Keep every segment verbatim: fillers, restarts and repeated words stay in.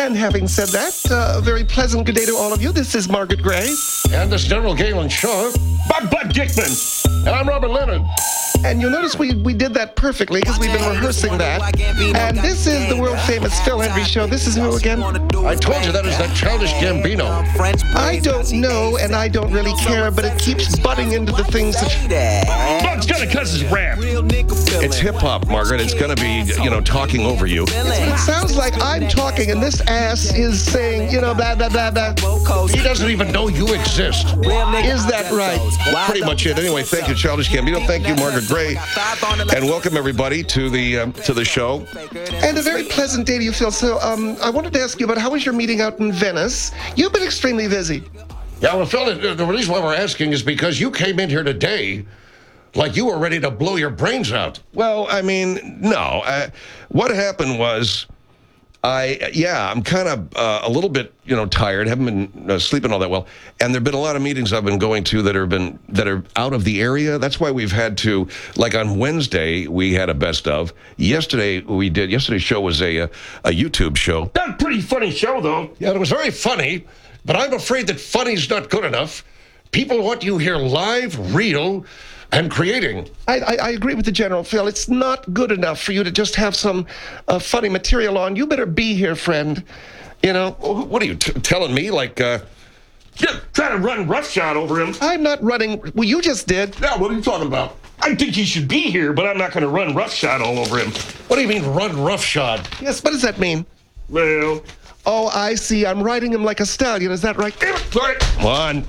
And having said that, uh, a very pleasant good day to all of you. This is Margaret Gray. And this is General Galen Shaw. Bob Bud Dickman. And I'm Robert Leonard. And you'll notice we, we did that perfectly because we've been rehearsing that. And this is the world-famous Phil Hendrie Show. This is who again? I told you that is that Childish Gambino. I don't know, and I don't really care, but it keeps butting into the things that... Well, it's gonna cause his rap. It's hip-hop, Margaret. It's going to be, you know, talking over you. It sounds like I'm talking, and this ass is saying, you know, blah, blah, blah, blah. He doesn't even know you exist. Is that right? That's pretty much it. Anyway, thank you, Childish Gambino. Thank you, Margaret Gray. And welcome, everybody, to the um, to the show. And a very pleasant day to you, Phil. So um, I wanted to ask you about how was your meeting out in Venice? You've been extremely busy. Yeah, well, Phil, the reason why we're asking is because you came in here today like you were ready to blow your brains out. Well, I mean, no. Uh, what happened was, I, yeah, I'm kind of uh, a little bit, you know, tired. Haven't been uh, sleeping all that well. And there have been a lot of meetings I've been going to that have been, that are out of the area. That's why we've had to, like on Wednesday, we had a best of. Yesterday, we did, yesterday's show was a, a, a YouTube show. That's a pretty funny show, though. Yeah, it was very funny, but I'm afraid that funny's not good enough. People want you here live, real, and creating. I, I, I agree with the General, Phil. It's not good enough for you to just have some uh, funny material on. You better be here, friend. You know? What are you t- telling me? Like, uh... Yeah, try to run roughshod over him. I'm not running... Well, you just did. Yeah, what are you talking about? I think he should be here, but I'm not going to run roughshod all over him. What do you mean, run roughshod? Yes, what does that mean? Well... Oh, I see. I'm riding him like a stallion. Is that right? Sorry. Come on.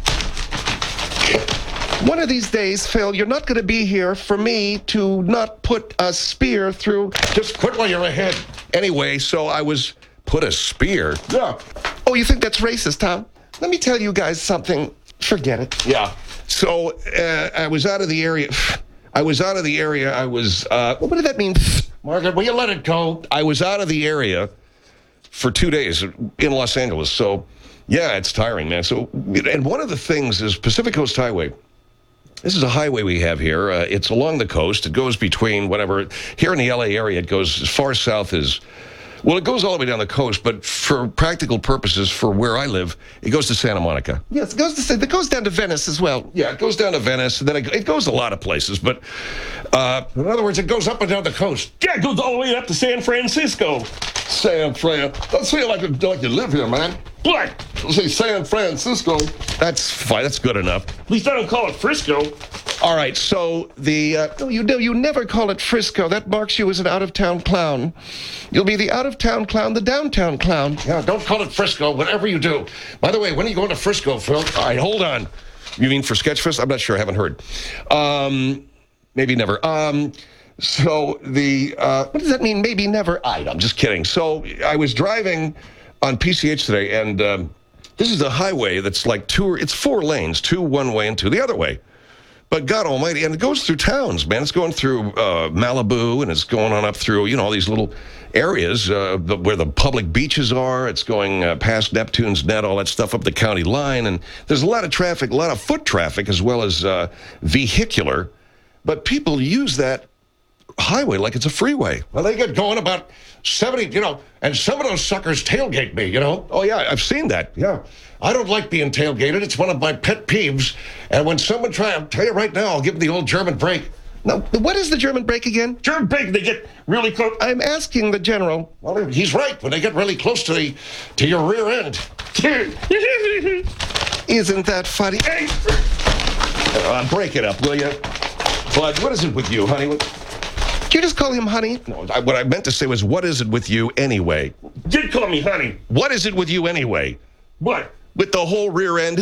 One of these days, Phil, you're not going to be here for me to not put a spear through... Just quit while you're ahead. Anyway, so I was... Put a spear? Yeah. Oh, you think that's racist, huh? Let me tell you guys something. Forget it. Yeah. So, uh, I was out of the area... I was out of the area. I was... Uh, what did that mean? Margaret, will you let it go? I was out of the area for two days in Los Angeles. So, yeah, it's tiring, man. So, and one of the things is Pacific Coast Highway. This is a highway we have here. Uh, it's along the coast. It goes between whatever. Here in the L A area, it goes as far south as, well, it goes all the way down the coast, but for practical purposes, for where I live, it goes to Santa Monica. Yes, it goes to, it goes down to Venice as well. Yeah, it goes down to Venice, and then it, it goes a lot of places, but uh, in other words, it goes up and down the coast. Yeah, it goes all the way up to San Francisco. San Fran. Don't say it like, like you live here, man. What? Say San Francisco. That's fine. That's good enough. At least I don't call it Frisco. All right, so the... Uh, no, you, no, you never call it Frisco. That marks you as an out-of-town clown. You'll be the out-of-town clown, the downtown clown. Yeah, don't call it Frisco, whatever you do. By the way, when are you going to Frisco, Phil? All right, hold on. You mean for Sketchfest? I'm not sure. I haven't heard. Um, maybe never. Um... So the, uh, what does that mean, maybe never? I, I'm just kidding. So I was driving on P C H today, and um, this is a highway that's like two, it's four lanes, two one way and two the other way. But God almighty, and it goes through towns, man. It's going through uh, Malibu, and it's going on up through, you know, all these little areas uh, where the public beaches are. It's going uh, past Neptune's Net, all that stuff up the county line. And there's a lot of traffic, a lot of foot traffic, as well as uh, vehicular. But people use that highway like it's a freeway. Well, they get going about seventy, you know, and some of those suckers tailgate me, you know. Oh, yeah, I've seen that, yeah. I don't like being tailgated. It's one of my pet peeves. And when someone tries, I'll tell you right now, I'll give them the old German break. No, what is the German break again? German break, they get really close. I'm asking the General. Well, he's right. When they get really close to the to your rear end. Isn't that funny? Hey. Uh, break it up, will you? Bud, what is it with you, honey? Did you just call him honey? No, I, what I meant to say was, what is it with you anyway? Did call me honey. What is it with you anyway? What? With the whole rear end.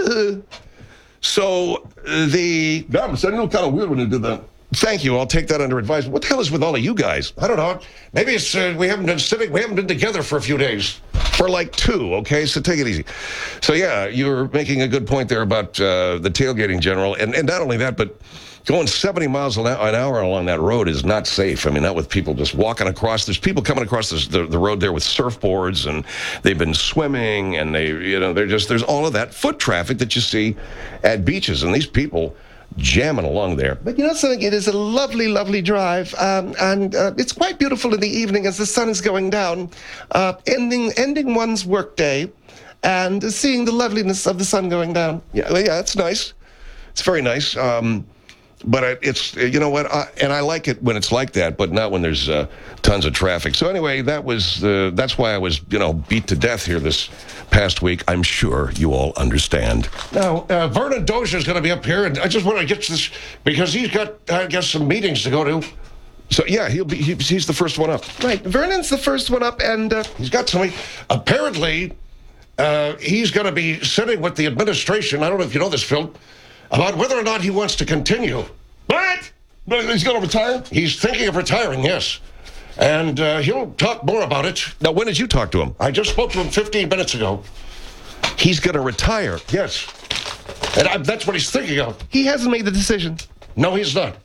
So, uh, the... Yeah, but it looked kind of weird when you did that. Thank you. I'll take that under advisement. What the hell is with all of you guys? I don't know. Maybe it's uh, we haven't been sitting, we haven't been together for a few days. For like two, okay? So take it easy. So, yeah, you were making a good point there about uh, the tailgating, General. And, and not only that, but going seventy miles an hour along that road is not safe. I mean, not with people just walking across. There's people coming across this, the, the road there with surfboards, and they've been swimming, and they, you know, they're just, there's all of that foot traffic that you see at beaches. And these people jamming along there. But you know something? It is a lovely, lovely drive, um, and uh, it's quite beautiful in the evening as the sun is going down, uh, ending ending one's workday, and seeing the loveliness of the sun going down. Yeah, well, yeah, it's nice. It's very nice. Um, but it, it's, you know what, I, and I like it when it's like that, but not when there's uh, tons of traffic. So anyway, that was uh, that's why I was, you know, beat to death here this past week. I'm sure you all understand. Now, uh, Vernon Dozier's going to be up here, and I just want to get this, because he's got, I guess, some meetings to go to. So yeah, he'll be he, he's the first one up. Right, Vernon's the first one up, and uh, He's got something. Apparently, uh, he's going to be sitting with the administration, I don't know if you know this, Phil, about whether or not he wants to continue. What? He's going to retire? He's thinking of retiring, yes. And uh, he'll talk more about it. Now, when did you talk to him? I just spoke to him fifteen minutes ago. He's going to retire. Yes. And I, that's what he's thinking of. he hasn't made the decision. No, he's not.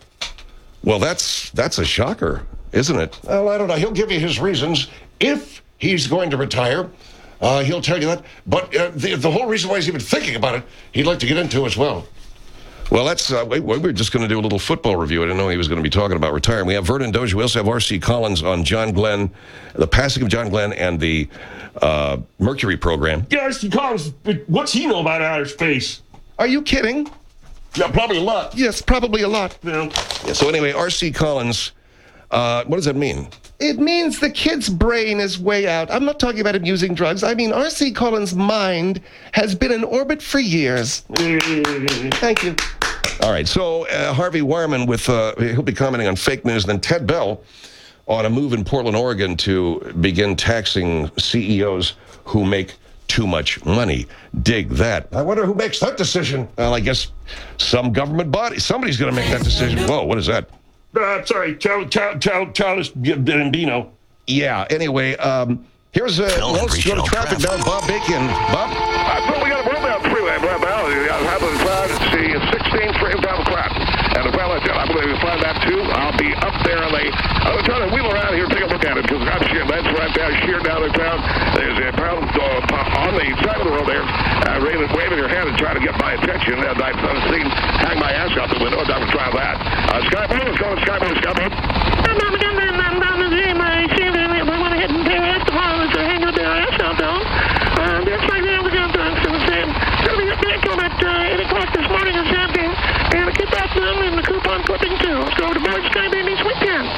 Well, that's that's a shocker, isn't it? Well, I don't know. He'll give you his reasons. If he's going to retire, uh, he'll tell you that. But uh, the, the whole reason why he's even thinking about it, he'd like to get into as well. Well, that's, uh, we, we were just going to do a little football review. I didn't know he was going to be talking about retiring. We have Vernon Dozier. We also have R C Collins on John Glenn, the passing of John Glenn, and the uh, Mercury program. Yeah, R C Collins, what's he know about outer space? Are you kidding? Yeah, probably a lot. Yes, probably a lot. You know. Yeah, so anyway, R C Collins, uh, what does that mean? It means the kid's brain is way out. I'm not talking about him using drugs. I mean, R C Collins' mind has been in orbit for years. Thank you. All right, so uh, Harvey Wireman, with uh, he'll be commenting on fake news, and then Ted Bell on a move in Portland, Oregon to begin taxing C E Os who make too much money. Dig that. I wonder who makes that decision. Well, I guess some government body, somebody's going to make that decision. Whoa, what is that? Uh, sorry, Child, Child, Child, Childish Gambino. Yeah, anyway, um, here's a Phil let's Hendry go to Show traffic now. Bob Bacon. Bob? Uh, well, we got a roadbound freeway, Brad Bell. How about the cloud? See, sixteen frame down the cloud. And well, I I believe you'll find that too. I'll be up there on the. I was trying to wheel around here, take a look at it, because I'm sheer. That's right there, sheer down the ground. There's a pound uh, on the side of the road there, uh, waving, waving your hand and trying to get my attention. And I've seen hang my ass out the window. I'm going to try that. Uh, Skyboy, let's go to Skyboy, Skyboy. I'm down again, I'm down the game. I see that we want to hit and pay ass tomorrow. It's a hang with their ass out though. Uh, it's like the other guns are the same. Going to be back on at uh, eight o'clock this morning or something. And keep that them and the coupon clipping too. Let's go to Boyd Sky Babies weekend.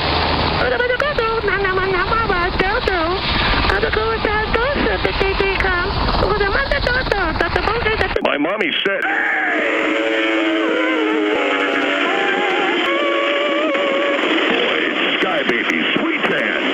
My mommy said. Boyd Sky Babies sweet pan.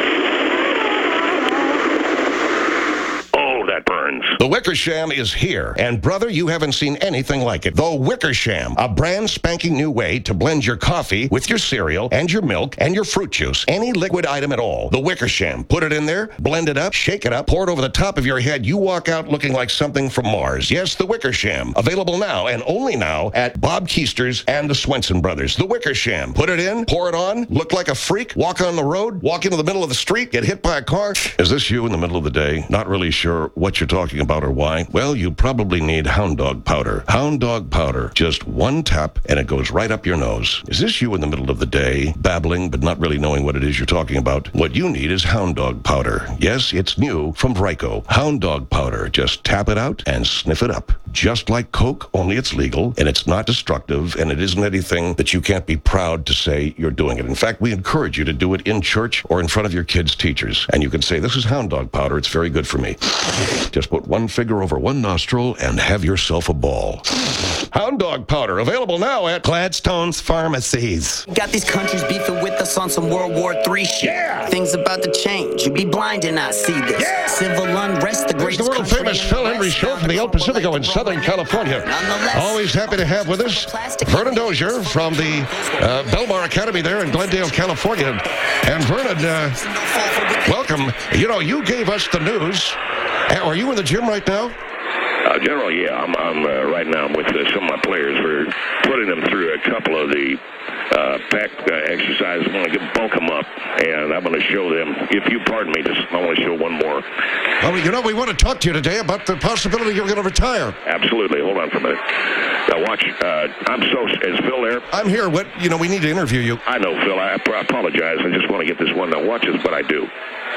Oh, that burns. The Wickersham is here, and brother, you haven't seen anything like it. The Wickersham, a brand spanking new way to blend your coffee with your cereal and your milk and your fruit juice, any liquid item at all. The Wickersham, put it in there, blend it up, shake it up, pour it over the top of your head. You walk out looking like something from Mars. Yes, the Wickersham, available now and only now at Bob Keister's and the Swenson Brothers. The Wickersham, put it in, pour it on, look like a freak, walk on the road, walk into the middle of the street, get hit by a car. Is this you in the middle of the day? Not really sure what you're talking about or why? Well, you probably need Hound Dog powder. Hound Dog powder. Just one tap and it goes right up your nose. Is this you in the middle of the day, babbling but not really knowing what it is you're talking about? What you need is Hound Dog powder. Yes, it's new from Vrico. Hound Dog powder. Just tap it out and sniff it up. Just like Coke, only it's legal and it's not destructive and it isn't anything that you can't be proud to say you're doing it. In fact, we encourage you to do it in church or in front of your kids' teachers. And you can say, this is Hound Dog powder. It's very good for me. Just put one finger over one nostril and have yourself a ball. Hound Dog powder, available now at Gladstone's Pharmacies. Got these countries beefing with us on some World War Three shit. Yeah. Things about to change. You be blind and not see this. Yeah. Civil unrest, the There's greatest the world country famous in Phil the Hendry West. Show from the El Pacifico in Southern California. Nonetheless, Always happy to have with us Vernon Dozier from the uh, Belmar Academy there in Glendale, California. And Vernon, uh, welcome. You know, you gave us the news. Uh, Are you in the gym right now? Uh, General, yeah, I'm, I'm uh, right now I'm with uh, some of my players. We're putting them through a couple of the uh, pack uh, exercises. I'm going to bulk them up, and I'm going to show them. If you pardon me, just I want to show one more. Well, you know, we want to talk to you today about the possibility you're going to retire. Absolutely. Hold on for a minute. Now watch. Uh, I'm so. Is Phil there? I'm here. What, you know, we need to interview you. I know, Phil. I, I apologize. I just want to get this one. Now watch this, but I do.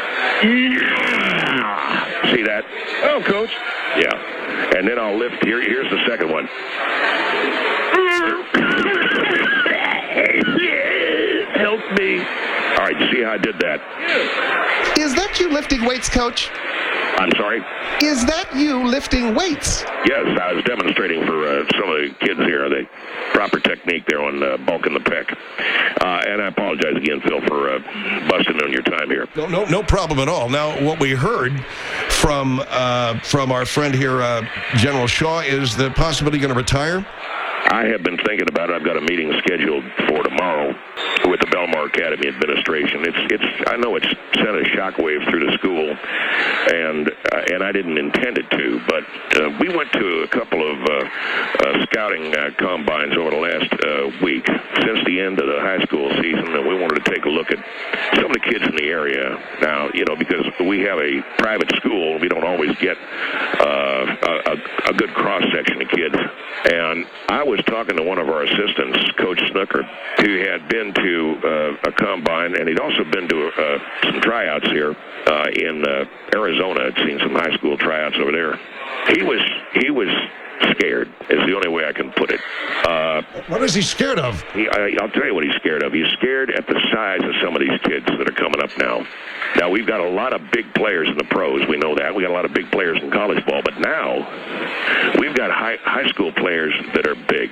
See that? Oh, Coach. Yeah. And then I'll lift. Here, here's the second one. Help me. All right, see how I did that? Is that you lifting weights, Coach? I'm sorry? Is that you lifting weights? Yes, I was demonstrating for uh, some of the kids here the proper technique there on uh, bulking the pec. Uh, and I apologize again, Phil, for uh, busting on your time here. No, no, no problem at all. Now, what we heard from uh, from our friend here, uh, General Shaw, is the possibility going to retire? I have been thinking about it. I've got a meeting scheduled for tomorrow with the Belmar Academy administration. It's, it's. I know it's sent a shockwave through the school, and uh, and I didn't intend it to. But uh, we went to a couple of uh, uh, scouting uh, combines over the last uh, week since the end of the high school season, and we wanted to take a look at some of the kids in the area. Now, you know, because we have a private school, we don't always get uh, a, a good cross section of kids. And I was talking to one of our assistants, Coach Snooker, who had been to uh, a combine, and he'd also been to uh, some tryouts here uh, in uh, Arizona. I'd seen some high school tryouts over there. He was he was scared, is the only way I can put it. Uh, what is he scared of? He, I, I'll tell you what he's scared of. He's scared at the size of some of these kids that are coming up now. Now, we've got a lot of big players in the pros. We know that. We got a lot of big players in college ball. But now, we've got high, high school players that are big.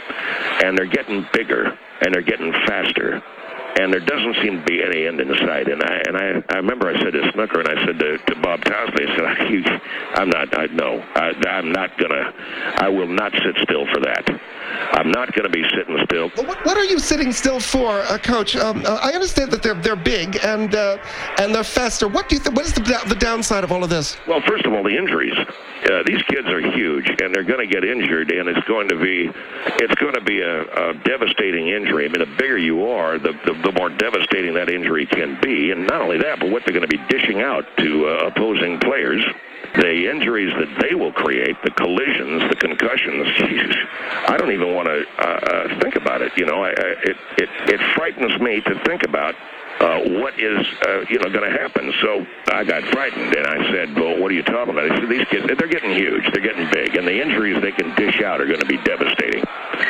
And they're getting bigger. And they're getting faster. And there doesn't seem to be any end in sight. And I and I, I remember I said to Snooker, and I said to, to Bob Townsley, I said, I, I'm not, I, no, I, I'm not going to, I will not sit still for that. I'm not going to be sitting still. What, what are you sitting still for, uh, Coach? Um, uh, I understand that they're they're big and uh, and they're faster. What do you think? What is the the downside of all of this? Well, first of all, the injuries. Uh, these kids are huge, and they're going to get injured, and it's going to be it's going to be a, a devastating injury. I mean, the bigger you are, the, the the more devastating that injury can be. And not only that, but what they're going to be dishing out to uh, opposing players. The injuries that they will create, the collisions, the concussions, Jesus, I don't even want to uh, uh, think about it. You know, I, I, it, it, it frightens me to think about uh, what is, uh, you know, going to happen. So I got frightened, and I said, well, what are you talking about? I said, these kids, they're getting huge. They're getting big, and the injuries they can dish out are going to be devastating.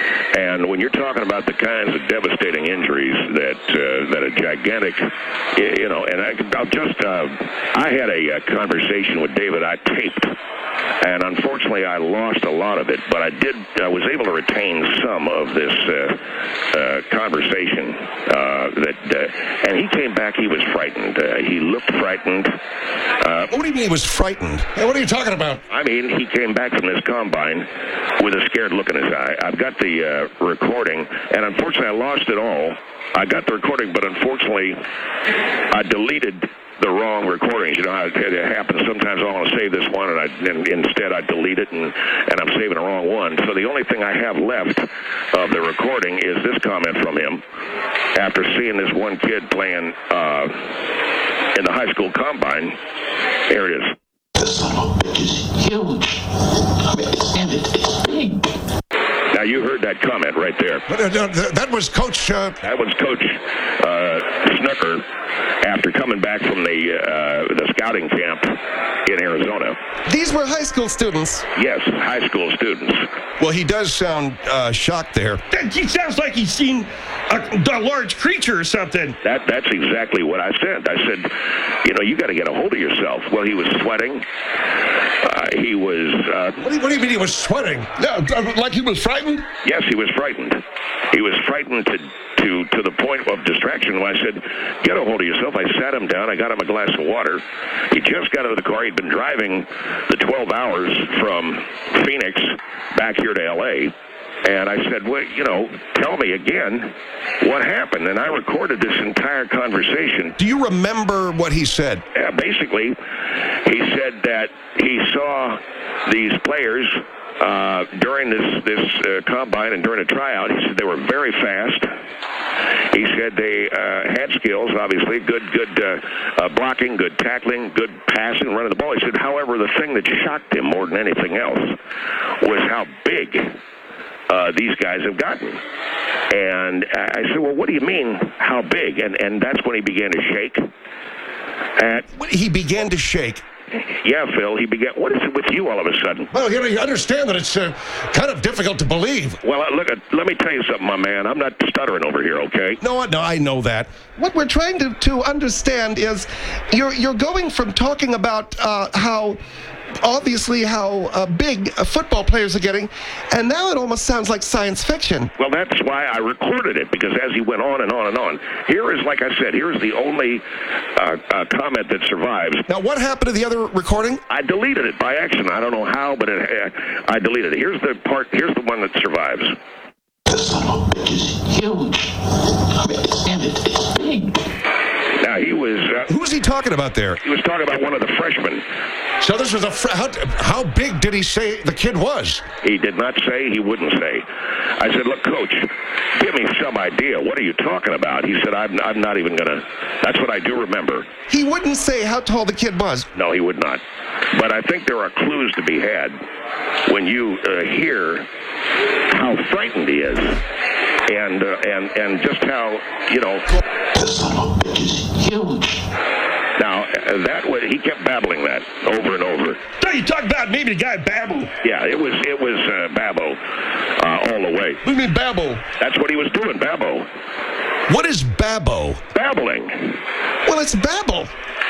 And when you're talking about the kinds of devastating injuries that uh, that a gigantic, you know, and I, I'll just, uh, I had a, a conversation with David I taped, and unfortunately I lost a lot of it, but I did, I was able to retain some of this uh, uh, conversation uh, that, uh, and he came back, he was frightened. Uh, he looked frightened. Uh, what do you mean he was frightened? Hey, what are you talking about? I mean, he came back from this combine with a scared look in his eye. I've got the uh, recording, and unfortunately I lost it all. I got the recording, but unfortunately I deleted the wrong recordings. You know how it, it happens. Sometimes I want to save this one, and, I, and instead I delete it, and, and I'm saving the wrong one. So the only thing I have left of the recording is this comment from him after seeing this one kid playing uh, in the high school combine. Here it is. The son of a bitch is huge. I mean, and it is big. Now, you heard that comment right there. But, uh, that was Coach... Uh... That was Coach uh, Snooker after coming back from the uh, the scouting camp in Arizona. These were high school students? Yes, high school students. Well, he does sound uh, shocked there. He sounds like he's seen a, a large creature or something. That That's exactly what I said. I said, you know, you got to get a hold of yourself. Well, he was sweating. Uh, he was... Uh, what, do you, what do you mean he was sweating? Yeah, like he was frightened? Yes, he was frightened. He was frightened to to to the point of distraction. When I said, get a hold of yourself, I sat him down. I got him a glass of water. He just got out of the car. He'd been driving the twelve hours from Phoenix back here to L A And I said, well, you know, tell me again what happened. And I recorded this entire conversation. Do you remember what he said? Uh, basically, he said that he saw these players uh, during this, this uh, combine and during a tryout. He said they were very fast. He said they uh, had skills, obviously, good good uh, uh, blocking, good tackling, good passing, running the ball. He said, however, the thing that shocked him more than anything else was how big uh, these guys have gotten. And I said, well, what do you mean, how big? And, and that's when he began to shake. And he began to shake. Yeah, Phil, he began. What is it with you all of a sudden? Well, you know, you understand that it's uh, kind of difficult to believe. Well, uh, look, uh, let me tell you something, my man. I'm not stuttering over here, okay? No, no, I know that. What we're trying to, to understand is you're you're going from talking about uh, how obviously how uh, big uh, football players are getting, and now it almost sounds like science fiction. Well, that's why I recorded it, because as he went on and on and on, here is, like I said, here is the only uh, uh, comment that survives. Now, what happened to the other recording? I deleted it by accident. I don't know how, but it, uh, I deleted it. Here's the part. Here's the one that survives. The son of a bitch is huge. I mean, and it is big. Now, he was... Uh, Who's he talking about there? He was talking about one of the freshmen. So this was a... Fr- how, how big did he say the kid was? He did not say. He wouldn't say. I said, look, Coach, give me some idea. What are you talking about? He said, I'm, I'm not even going to... That's what I do remember. He wouldn't say how tall the kid was. No, he would not. But I think there are clues to be had when you uh, hear how frightened he is. And, uh, and, and just how, you know... The son of a bitch is huge. Now, uh, that was, he kept babbling that over and over. So you talk about maybe the guy babble. Yeah, it was it was uh, Babbo uh, all the way. What do you mean babble? That's what he was doing, Babbo. What is babbo? Babbling. Well, it's babble.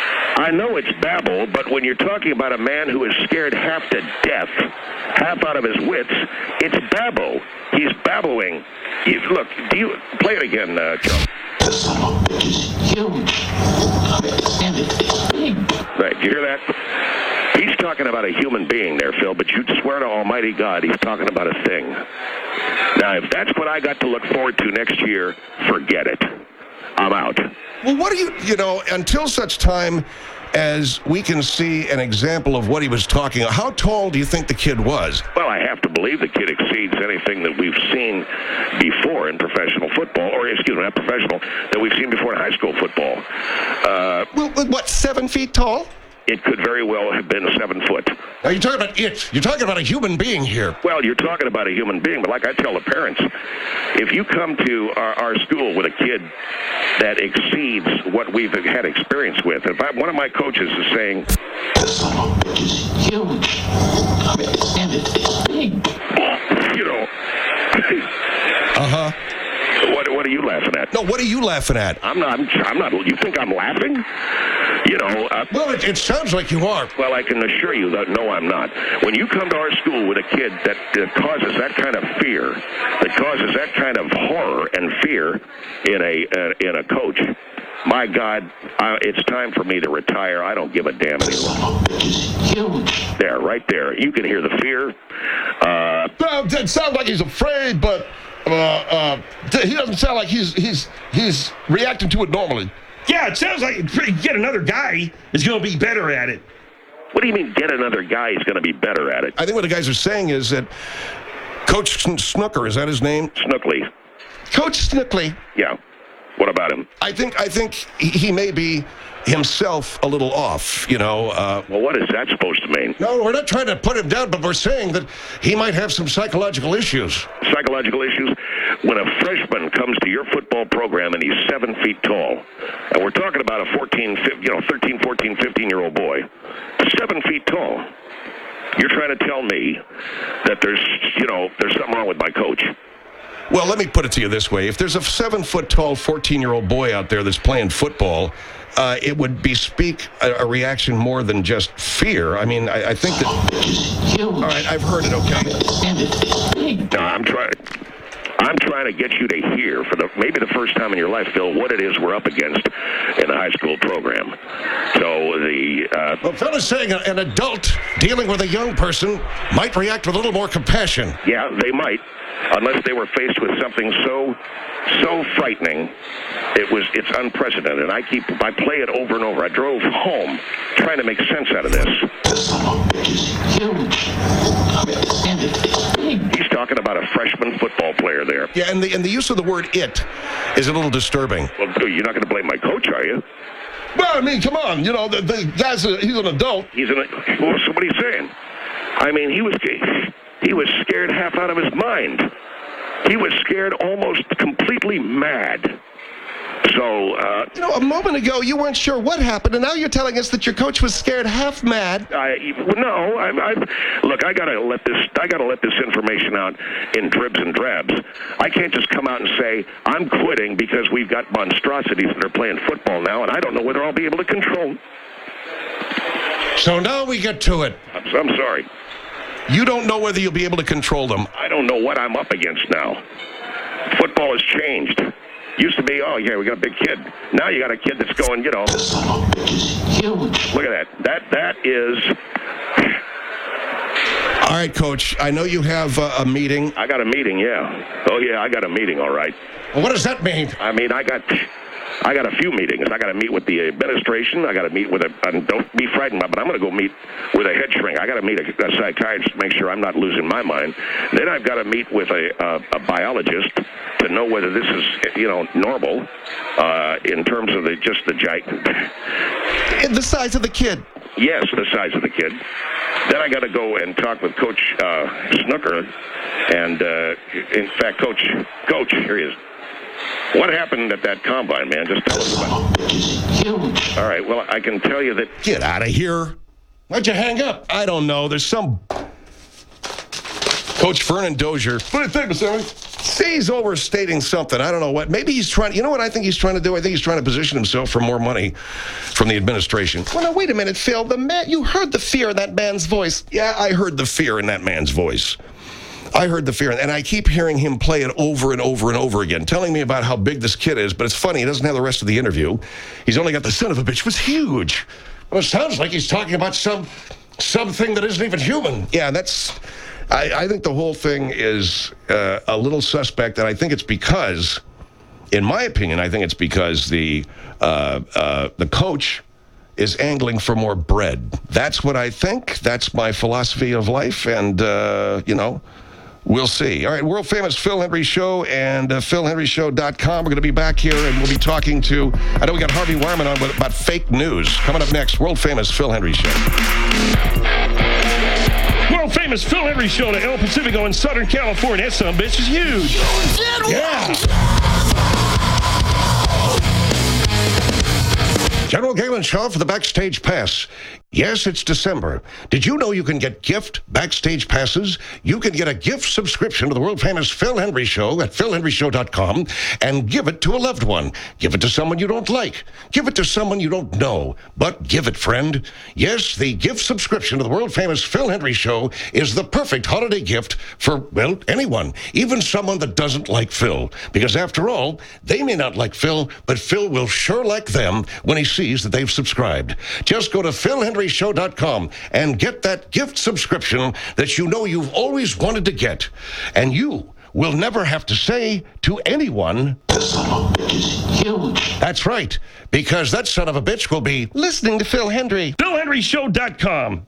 I know it's babble, but when you're talking about a man who is scared half to death, half out of his wits, it's babbo. He's babbling. You, look, do you play it again, uh, Joe? The son of a bitch is huge. I mean, and it is big. Right, you hear that? He's talking about a human being there, Phil, but you'd swear to Almighty God he's talking about a thing. Now, if that's what I got to look forward to next year, forget it. I'm out. Well, what do you, you know, until such time as we can see an example of what he was talking about, how tall do you think the kid was? Well, I have to believe the kid exceeds anything that we've seen before in professional football, or excuse me, not professional, that we've seen before in high school football. Uh, Well, what, seven feet tall? it could very well have been seven foot. Now, you're talking about it. You're talking about a human being here. Well, you're talking about a human being, but like I tell the parents, if you come to our, our school with a kid that exceeds what we've had experience with, if I, one of my coaches is saying, The son of a bitch is huge. I mean, and it is big. you know, Uh-huh. what, what are you laughing at? No, what are you laughing at? I'm not, I'm not, you think I'm laughing? You know, uh, Well, it, it sounds like you are. well, I can assure you that no, I'm not. When you come to our school with a kid that uh, causes that kind of fear, that causes that kind of horror and fear in a uh, in a coach, my God, uh, it's time for me to retire. I don't give a damn The anymore. son of a bitch is huge. There, right there. You can hear the fear. Uh, Well, it sounds like he's afraid, but uh, uh, he doesn't sound like he's he's he's reacting to it normally. Yeah, it sounds like get another guy is going to be better at it. what do you mean get another guy who's going to be better at it? I think what the guys are saying is that Coach Snooker, is that his name? Snookley. Coach Snookley. Yeah. What about him? I think I think he, he may be himself a little off, you know. Uh, Well, what is that supposed to mean? No, we're not trying to put him down, but we're saying that he might have some psychological issues. Psychological issues? When a freshman comes to your football program and he's seven feet tall, and we're talking about a fourteen, you know, thirteen, fourteen, fifteen-year-old boy, seven feet tall, you're trying to tell me that there's, you know, there's something wrong with my coach. well, let me put it to you this way. If there's a seven-foot-tall, fourteen-year-old boy out there that's playing football, uh, it would bespeak a, a reaction more than just fear. I mean, I, I think that... All right, I've heard it, okay? No, I'm trying... I'm trying to get you to hear for the maybe the first time in your life, Phil, what it is we're up against in the high school program. So the uh, Well, Phil is saying a- an adult dealing with a young person might react with a little more compassion. yeah, they might, unless they were faced with something so, so frightening. It was, it's unprecedented. And I keep, I play it over and over. I drove home trying to make sense out of this. This son of a bitch is huge. I mean, and it, it's big. He's talking about a freshman football player there. Yeah, and the and the use of the word "it" is a little disturbing. Well, you're not going to blame my coach, are you? Well, I mean, come on. You know, the, the guy's a, he's an adult. He's an. Well, so what are you saying? I mean, he was he was scared half out of his mind. He was scared almost completely mad. So, uh, You know, a moment ago you weren't sure what happened, and now you're telling us that your coach was scared half mad. I well, no, I, I look. I gotta let this. I gotta let this information out in dribs and drabs. I can't just come out and say I'm quitting because we've got monstrosities that are playing football now, and I don't know whether I'll be able to control. So now we get to it. I'm, I'm sorry. You don't know whether you'll be able to control them. I don't know what I'm up against now. Football has changed. Used to be, oh, yeah, we got a big kid. Now you got a kid that's going, you know. This son of a bitch is huge. Look at that. That That is. All right, Coach. I know you have uh, a meeting. I got a meeting, yeah. Oh, yeah, I got a meeting, all right. Well, what does that mean? I mean, I got. I got a few meetings. I got to meet with the administration. I got to meet with a. And don't be frightened, but I'm going to go meet with a head shrink. I got to meet a, a psychiatrist to make sure I'm not losing my mind. Then I've got to meet with a, a, a biologist to know whether this is, you know, normal uh, in terms of the just the giant. The size of the kid. Yes, the size of the kid. Then I got to go and talk with Coach uh, Snooker, and uh, in fact, Coach, Coach, here he is. What happened at that combine, man? Just tell us about it. Huge. All right, well, I can tell you that... Get out of here. Why'd you hang up? I don't know. There's some... Coach Vernon Dozier. What do you think, Mister Henry? See, he's overstating something. I don't know what. Maybe he's trying... You know what I think he's trying to do? I think he's trying to position himself for more money from the administration. Well, now, wait a minute, Phil. The man, you heard the fear in that man's voice. Yeah, I heard the fear in that man's voice. I heard the fear, and I keep hearing him play it over and over and over again, telling me about how big this kid is, but it's funny, he doesn't have the rest of the interview. He's only got the son of a bitch was huge. Well, it sounds like he's talking about some something that isn't even human. Yeah, that's... I, I think the whole thing is uh, a little suspect, and I think it's because, in my opinion, I think it's because the uh, uh, the coach is angling for more bread. That's what I think. That's my philosophy of life, and, uh, you know... We'll see. All right, world-famous Phil Hendrie Show and uh, phil hendrie show dot com. We're going to be back here, and we'll be talking to, I know we got Harvey Wyman on with, about fake news. Coming up next, world-famous Phil Hendrie Show. World-famous Phil Hendrie Show to El Pacifico in Southern California. That son of a bitch is huge. Yeah. General Galen Shaw for the Backstage Pass. Yes, it's December. Did you know you can get gift Backstage Passes? You can get a gift subscription to the world-famous Phil Hendrie Show at phil hendrie show dot com and give it to a loved one. Give it to someone you don't like. Give it to someone you don't know. But give it, friend. Yes, the gift subscription to the world-famous Phil Hendrie Show is the perfect holiday gift for, well, anyone, even someone that doesn't like Phil. Because after all, they may not like Phil, but Phil will sure like them when he sees that they've subscribed. Just go to phil hendrie show dot com and get that gift subscription that you know you've always wanted to get. And you will never have to say to anyone, This son of a bitch is huge. that's right, because that son of a bitch will be Listening to Phil Hendrie. phil hendrie show dot com.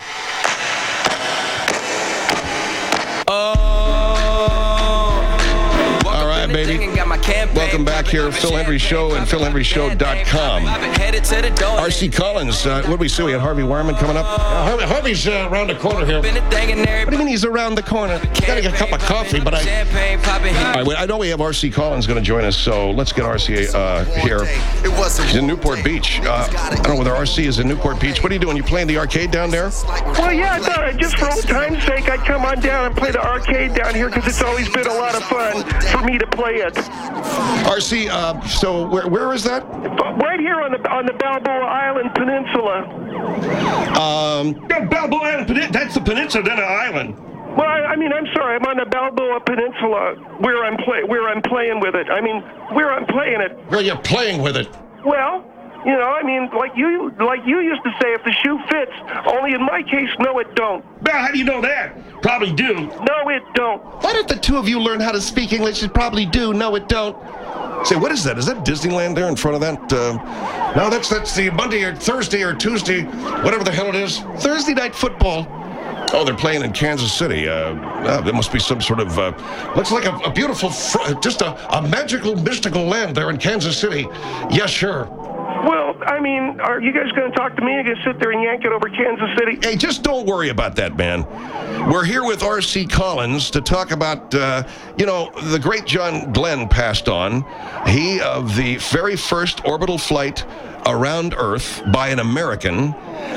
All right, baby. Welcome back here, Phil Hendrie Show and phil hendrie show dot com. R C Collins, uh, what do we see? We had Harvey Wyman coming up. Uh, Harvey, Harvey's uh, around the corner here. What do you mean he's around the corner? Gotta get a cup of coffee, but I... All right, well, I know we have R C Collins going to join us, so let's get R C uh, here. He's in Newport Beach. Uh, I don't know whether R C is in Newport Beach. What are you doing? You playing the arcade down there? Well, yeah, I thought just for old time's sake, I'd come on down and play the arcade down here because it's always been a lot of fun for me to play it. R C, uh, so where where is that? Right here on the on the Balboa Island Peninsula. Um, Yeah, Balboa Island, Penin- that's the peninsula, then an island. Well, I, I mean, I'm sorry, I'm on the Balboa Peninsula where I'm play where I'm playing with it. I mean, where I'm playing it. Well, you're playing with it. Well, You know, I mean, like you like you used to say, if the shoe fits. Only in my case, no, it don't. Well, how do you know that? Probably do. No, it don't. Why don't the two of you learn how to speak English? It probably do. No, it don't. Say, what is that? Is that Disneyland there in front of that? Uh... No, that's that's the Monday or Thursday or Tuesday, whatever the hell it is. Thursday night football. Oh, they're playing in Kansas City. Uh, uh, there must be some sort of... Uh... Looks like a, a beautiful, fr- just a, a magical, mystical land there in Kansas City. Yes, sure. Well, I mean, are you guys going to talk to me? Or going to sit there and yank it over Kansas City? Hey, just don't worry about that, man. We're here with R C Collins to talk about, uh, you know, the great John Glenn passed on. He of the very first orbital flight around Earth by an American.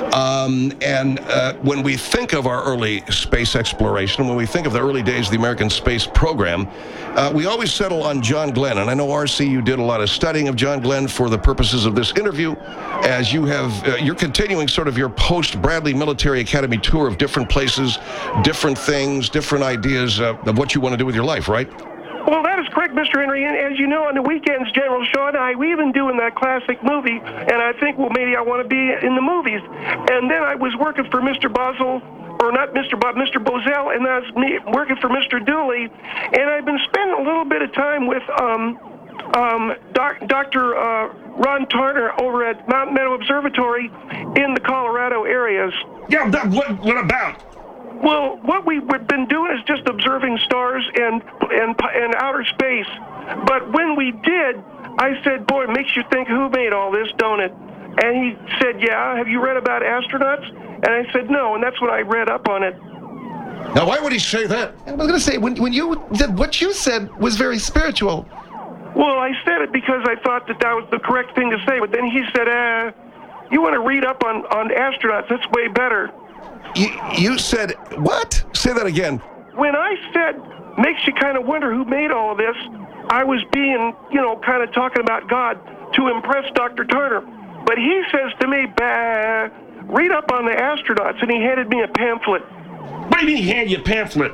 Um, and uh, when we think of our early space exploration, when we think of the early days of the American space program, uh, we always settle on John Glenn. And I know, R C, you did a lot of studying of John Glenn for the purposes of this interview, as you have, uh, you're continuing sort of your post-Bradley Military Academy tour of different places, different things, different ideas uh, of what you want to do with your life, right? Well, that is correct, Mister Henry. And as you know, on the weekends, General Shaw and I, we've been doing that classic movie, and I think, well, maybe I want to be in the movies. And then I was working for Mister Boswell, or not Mister Bob, Mister Bozell, and that's me working for Mister Dooley. And I've been spending a little bit of time with um, um, doc, Doctor Uh, Ron Turner over at Mount Meadow Observatory in the Colorado areas. Yeah, that, what, what about? Well, what we've been doing is just observing stars and, and and outer space. But when we did, I said, boy, it makes you think, who made all this, don't it? And he said, yeah, have you read about astronauts? And I said, no, and that's when I read up on it. Now, why would he say that? I was going to say, when, when you did what you said was very spiritual. Well, I said it because I thought that that was the correct thing to say. But then he said, uh, you want to read up on, on astronauts, that's way better. You, you said, what? Say that again. When I said, makes you kind of wonder who made all of this, I was being, you know, kind of talking about God to impress Doctor Turner. But he says to me, bah, read up on the astronauts, and he handed me a pamphlet. What do you mean he handed you a pamphlet?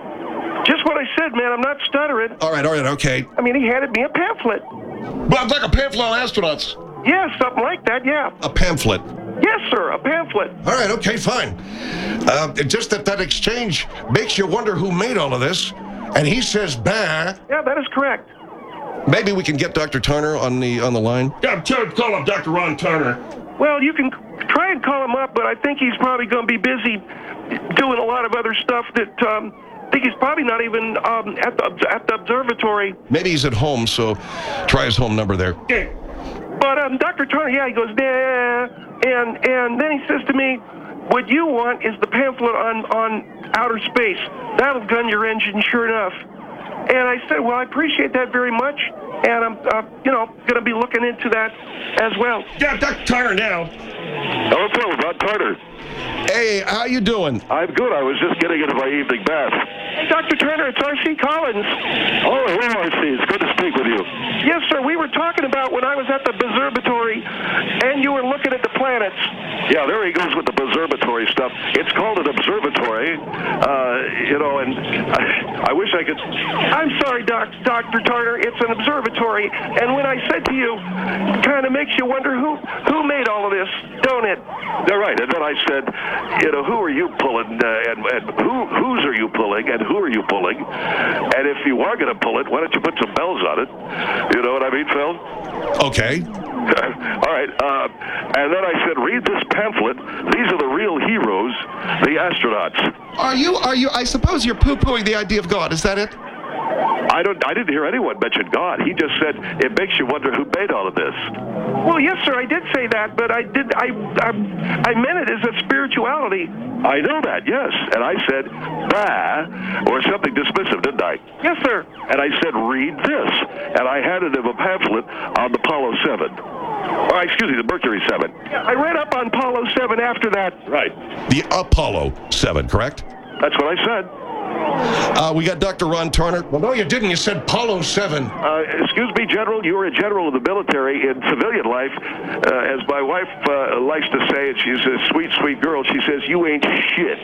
Just what I said, man. I'm not stuttering. All right, all right, okay. I mean, he handed me a pamphlet. Well, like a pamphlet on astronauts. Yeah, something like that, yeah. A pamphlet. Yes, sir, a pamphlet. All right, okay, fine. Uh, just that that exchange makes you wonder who made all of this. And he says, bah. Yeah, that is correct. Maybe we can get Doctor Turner on the on the line. Yeah, call up Doctor Ron Turner. Well, you can try and call him up, but I think he's probably going to be busy doing a lot of other stuff that um, I think he's probably not even um, at the at the observatory. Maybe he's at home, so try his home number there. Okay. But um, Doctor Turner, yeah, he goes, nah, and and then he says to me, what you want is the pamphlet on, on outer space. That'll gun your engine, sure enough. And I said, well, I appreciate that very much, and I'm, uh, you know, going to be looking into that as well. Yeah, Doctor Turner now. Hello, Phil, Ron Turner. Hey, how you doing? I'm good. I was just getting into my evening bath. Hey, Doctor Turner, it's R C Collins. Oh, hello, R C. It's good to speak with you. Yes, sir. We were talking about when I was at the observatory, and you were looking at the planets. Yeah, there he goes with the observatory stuff. It's called an observatory, uh, you know, and I, I wish I could... I'm sorry, doc, Doctor Turner. It's an observatory. And when I said to you, it kind of makes you wonder who, who made all of this, don't it? They're right. And then I said, you know, who are you pulling, uh, and, and who whose are you pulling, and who are you pulling? And if you are going to pull it, why don't you put some bells on it? You know what I mean, Phil? Okay. All right. Uh, and then I said, read this pamphlet. These are the real heroes, the astronauts. Are you, are you, I suppose you're poo-pooing the idea of God, is that it? I don't. I didn't hear anyone mention God. He just said it makes you wonder who made all of this. Well, yes, sir, I did say that, but I did. I I, I meant it as a spirituality. I know that, yes. And I said, bah, or something dismissive, didn't I? Yes, sir. And I said, read this. And I handed him a pamphlet on the Apollo seven. Or, excuse me, the Mercury seven. I read up on Apollo seven after that. Right. The Apollo seven, correct? That's what I said. Uh, we got Doctor Ron Turner. Well, no, you didn't. You said Apollo seven. Uh, excuse me, General. You were a general of the military in civilian life. Uh, as my wife uh, likes to say, and she's a sweet, sweet girl, she says, you ain't shit.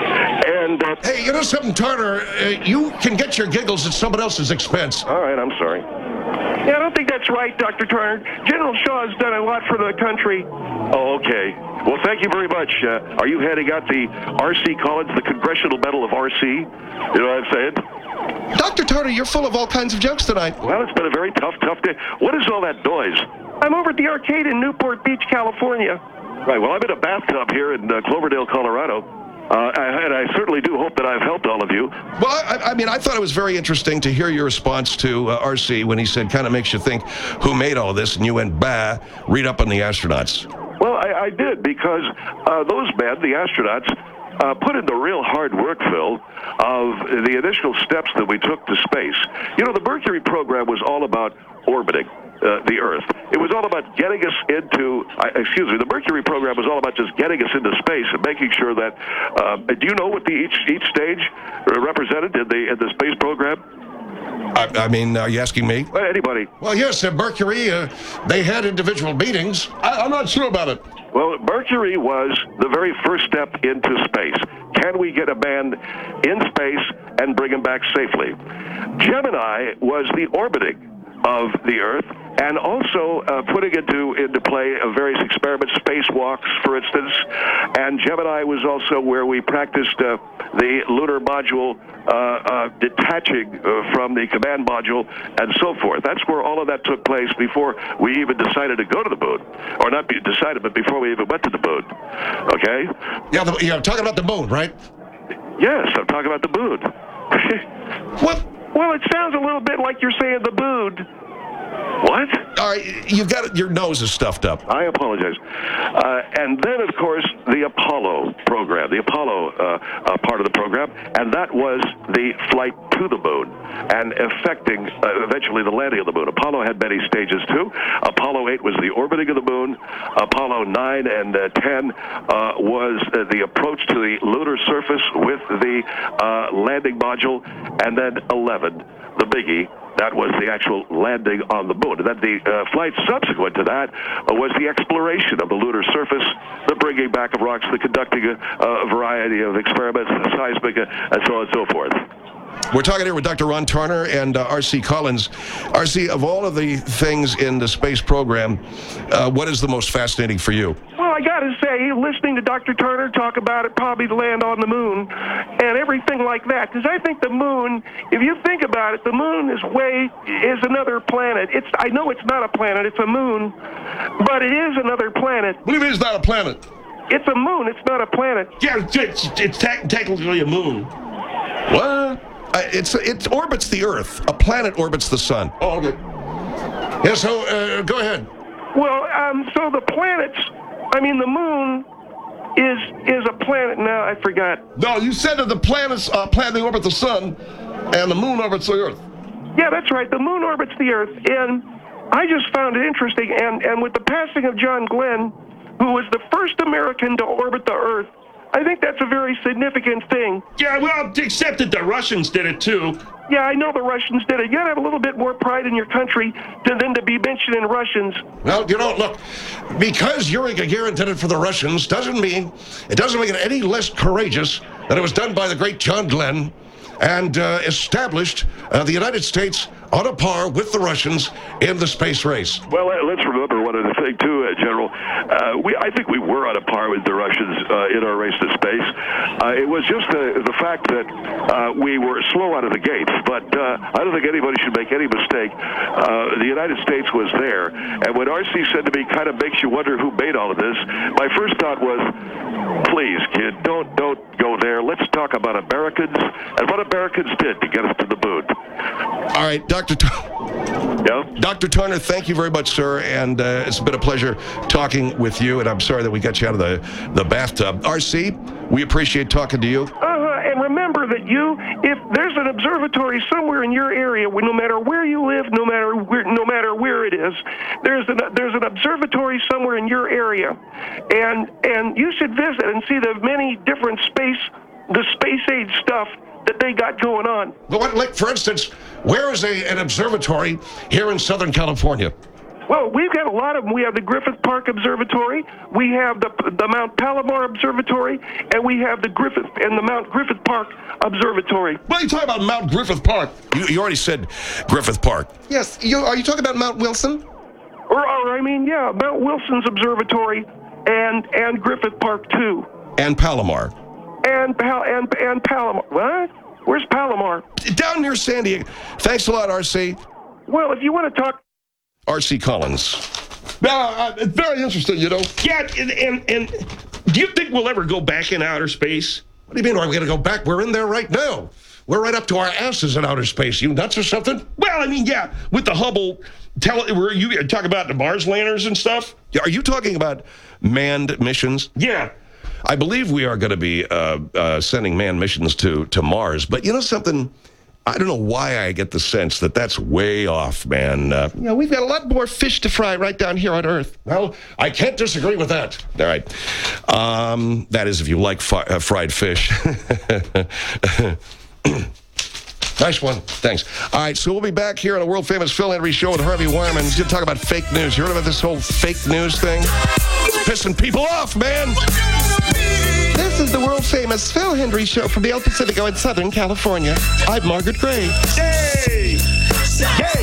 And uh, hey, you know something, Turner? Uh, you can get your giggles at someone else's expense. All right, I'm sorry. Yeah, I don't think that's right, Doctor Turner. General Shaw has done a lot for the country. Oh, okay. Well, thank you very much. Uh, are you handing out the R C Collins, the Congressional Medal of R C? You know what I'm saying? Doctor Turner, you're full of all kinds of jokes tonight. Well, it's been a very tough, tough day. What is all that noise? I'm over at the arcade in Newport Beach, California. Right, well, I'm in a bathtub here in uh, Cloverdale, Colorado. Uh, and I certainly do hope that I've helped all of you. Well, I, I mean, I thought it was very interesting to hear your response to uh, R C when he said, kind of makes you think, who made all this? And you went, bah, read up on the astronauts. Well, I, I did, because uh, those men, the astronauts, uh, put in the real hard work, Phil, of the initial steps that we took to space. You know, the Mercury program was all about orbiting uh, the Earth. It was all about getting us into, uh, excuse me, the Mercury program was all about just getting us into space and making sure that, uh, do you know what the each each stage represented in the, in the space program? I, I mean, are you asking me? Well, anybody. Well, yes, uh, Mercury, uh, they had individual meetings. I, I'm not sure about it. Well, Mercury was the very first step into space. Can we get a man in space and bring him back safely? Gemini was the orbiting of the Earth, and also uh, putting into into play uh, various experiments, spacewalks, for instance. And Gemini was also where we practiced uh, the lunar module uh, uh, detaching uh, from the command module and so forth. That's where all of that took place before we even decided to go to the moon. Or not be decided, but before we even went to the moon. Okay? Yeah, the, yeah, I'm talking about the moon, right? Yes, I'm talking about the moon. What? Well, it sounds a little bit like you're saying the bood. What? All right, you've got your nose is stuffed up. I apologize. Uh, and then, of course, the Apollo program, the Apollo uh, uh, part of the program, and that was the flight to the moon and affecting uh, eventually the landing of the moon. Apollo had many stages too. Apollo eight was the orbiting of the moon. Apollo nine and uh, ten uh, was uh, the approach to the lunar surface with the uh, landing module, and then eleven, the biggie. That was the actual landing on the moon. And then the uh, flight subsequent to that uh, was the exploration of the lunar surface, the bringing back of rocks, the conducting a, a variety of experiments, the seismic, uh, and so on and so forth. We're talking here with Doctor Ron Tarner and uh, R C Collins. R C, of all of the things in the space program, uh, what is the most fascinating for you? Well, I got to say, listening to Doctor Turner talk about it, probably to land on the moon and everything like that, because I think the moon, if you think about it, the moon is way, is another planet. It's, I know it's not a planet, it's a moon, but it is another planet. What do you mean it's not a planet? It's a moon, it's not a planet. Yeah, it's, it's te- technically a moon. What? Uh, it's it orbits the Earth. A planet orbits the sun. Oh, okay. Yeah, so uh, go ahead. Well, um, so the planets, I mean, the moon is is a planet now. I forgot. No, you said that the planets uh, planet orbit the sun, and the moon orbits the Earth. Yeah, that's right. The moon orbits the Earth, and I just found it interesting. And and with the passing of John Glenn, who was the first American to orbit the Earth, I think that's a very significant thing. Yeah, well, except that the Russians did it too. Yeah, I know the Russians did it. You gotta have a little bit more pride in your country than, than to be mentioning Russians. Well, you know, look, because Yuri Gagarin did it for the Russians doesn't mean, it doesn't make it any less courageous that it was done by the great John Glenn and uh, established uh, the United States on a par with the Russians in the space race. Well, let's remember one other thing, too, uh, General. Uh, we, I think we were on a par with the Russians uh, in our race to space. Uh, it was just the, the fact that uh, we were slow out of the gates. But uh, I don't think anybody should make any mistake. Uh, the United States was there. And when R C said to me, kind of makes you wonder who made all of this, my first thought was, please, kid, don't, don't go there. Let's talk about Americans and what Americans did to get us to the moon. All right, Doctor T- yeah? Doctor Turner, thank you very much, sir, and uh, it's been a pleasure talking with you, and I'm sorry that we got you out of the, the bathtub. R C, we appreciate talking to you. Uh-huh, and remember that you, if there's an observatory somewhere in your area, no matter where you live, no matter where, no matter where it is, there's an, there's an observatory somewhere in your area, and and you should visit and see the many different space, the space age stuff that they got going on. But what, like, for instance, where is a, an observatory here in Southern California? Well, we've got a lot of them. We have the Griffith Park Observatory, we have the the Mount Palomar Observatory, and we have the Griffith and the Mount Griffith Park Observatory. What are you talking about, Mount Griffith Park? You, you already said Griffith Park. Yes, you, are you talking about Mount Wilson? Or, or I mean, yeah, Mount Wilson's Observatory and and Griffith Park too. And Palomar. And Pal and and Palomar. What? Where's Palomar? Down near San Diego. Thanks a lot, R C. Well, if you want to talk. R C Collins. Now, uh, it's very interesting, you know. Yeah, and, and and do you think we'll ever go back in outer space? What do you mean, are we going to go back? We're in there right now. We're right up to our asses in outer space. You nuts or something? Well, I mean, yeah, with the Hubble, tele, were you talk about the Mars landers and stuff? Are you talking about manned missions? Yeah. I believe we are going to be uh, uh, sending manned missions to, to Mars. But you know something? I don't know why I get the sense that that's way off, man. Uh, Yeah, we've got a lot more fish to fry right down here on Earth. Well, I can't disagree with that. all right. Um, that is if you like fi- uh, fried fish. Nice one. Thanks. All right, so we'll be back here on a world-famous Phil Henry show with Harvey Wireman. He's going to talk about fake news. You heard about this whole fake news thing? It's pissing people off, man. This is the world-famous Phil Henry show from the El Pacifico in Southern California. I'm Margaret Gray. Hey! Hey!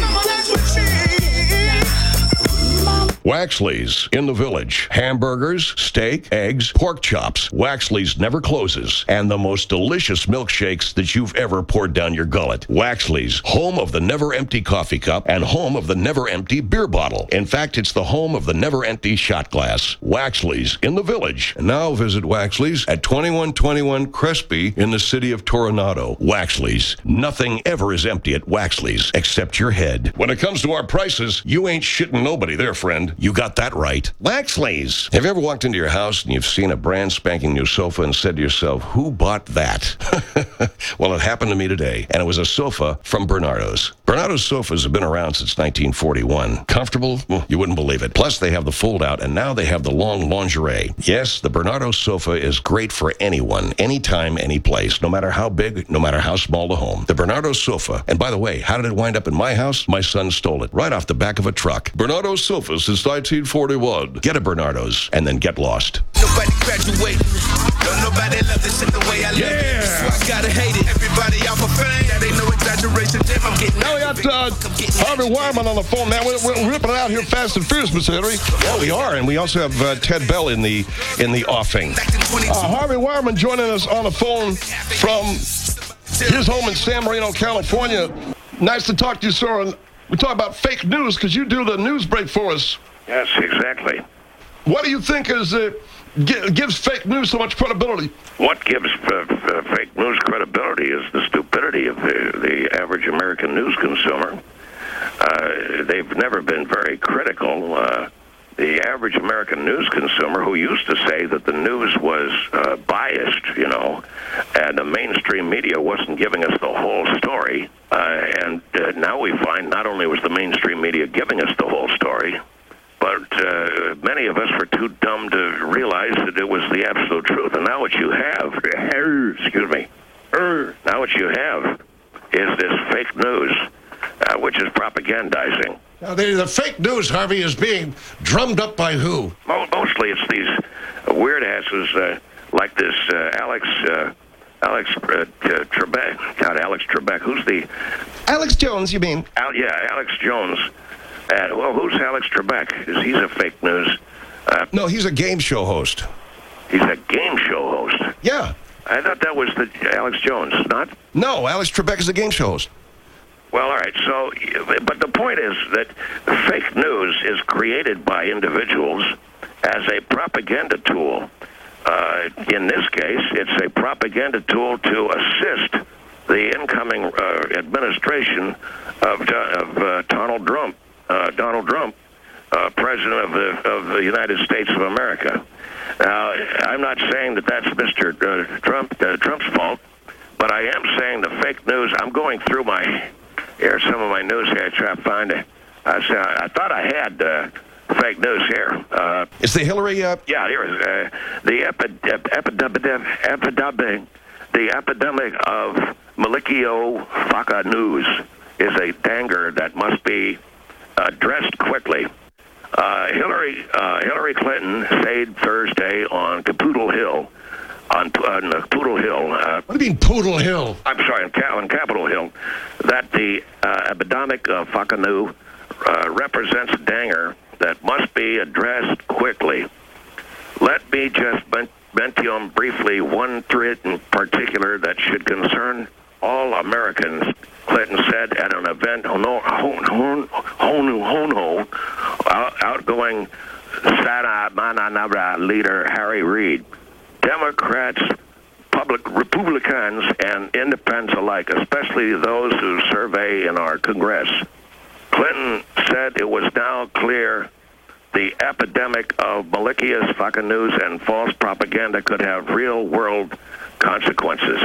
Waxley's in the Village. Hamburgers, steak, eggs, pork chops. Waxley's never closes. And the most delicious milkshakes that you've ever poured down your gullet. Waxley's, home of the never-empty coffee cup and home of the never-empty beer bottle. In fact, it's the home of the never-empty shot glass. Waxley's in the Village. And now visit Waxley's at twenty-one twenty-one Crespi in the city of Toronado. Waxley's. Nothing ever is empty at Waxley's except your head. When it comes to our prices, you ain't shitting nobody there, friend. You got that right. Waxley's. Have you ever walked into your house and you've seen a brand spanking new sofa and said to yourself, who bought that? Well, it happened to me today, and it was a sofa from Bernardo's. Bernardo's sofas have been around since nineteen forty-one. Comfortable? Well, you wouldn't believe it. Plus, they have the fold-out, and now they have the long lingerie. Yes, the Bernardo sofa is great for anyone, anytime, any place, no matter how big, no matter how small the home. The Bernardo sofa. And by the way, how did it wind up in my house? My son stole it right off the back of a truck. Bernardo's sofa since nineteen forty-one. Get a Bernardo's and then get lost. Nobody graduate. Don't nobody love this in the way I love Yeah. it. So I gotta hate it. Everybody off of fame. That ain't no exaggeration. Damn, I'm getting Now we got uh, Harvey Wireman on the phone, man. We're, we're ripping it out here fast and furious, Mister Henry. Yeah, we are, and we also have uh, Ted Bell in the in the offing. Uh, Harvey Wireman joining us on the phone from his home in San Marino, California. Nice to talk to you, sir. And we talk about fake news because you do the news break for us. Yes, exactly. What do you think is uh, gi- gives fake news so much credibility? What gives uh, uh, fake news credibility is the stupidity of the, the average American news consumer. Uh, they've never been very critical. Uh, the average American news consumer who used to say that the news was uh, biased, you know, and the mainstream media wasn't giving us the whole story. Uh, and uh, now we find not only was the mainstream media giving us the whole story, but uh, many of us were too dumb to realize that it was the absolute truth. And now what you have, excuse me, now what you have is this fake news, uh, which is propagandizing. Now, the, the fake news, Harvey, is being drummed up by who? Mostly it's these weird asses uh, like this uh, Alex uh, Alex uh, Trebek. God, Alex Trebek. Who's the... Alex Jones, you mean? Al, yeah, Alex Jones. Uh, well, who's Alex Trebek? Is He's a fake news. Uh, No, he's a game show host. he's a game show host. Yeah. I thought that was the Alex Jones, not? No, Alex Trebek is a game show host. Well, all right. So, but the point is that fake news is created by individuals as a propaganda tool. Uh, in this case, it's a propaganda tool to assist the incoming uh, administration of, of uh, Donald Trump, uh, Donald Trump, uh, president of the of the United States of America. Now, I'm not saying that that's Mister Uh, Trump uh, Trump's fault, but I am saying the fake news. I'm going through my here's some of my news here. I try to find it. I say I thought I had uh, fake news here. Uh, Is the Hillary? Uh... Yeah, here is uh, the epi- ep- epidemic, epidemic, the epidemic of Malikio-Faka news is a danger that must be addressed quickly. Uh, Hillary uh, Hillary Clinton stayed Thursday on Capitol Hill, on, on uh, Capitol Hill. Uh, what do you mean Poodle Hill? I'm sorry, on, Ca- on Capitol Hill, that the uh, epidemic of Fakanu uh, represents a danger that must be addressed quickly. Let me just men- mention briefly one threat in particular that should concern all Americans, Clinton said at an event, Hono, Hono, Hono, Hono, out, outgoing Santa Mananabra leader Harry Reid. Democrats, public Republicans, and independents alike, especially those who survey in our Congress. Clinton said it was now clear the epidemic of malicious fake news and false propaganda could have real-world consequences.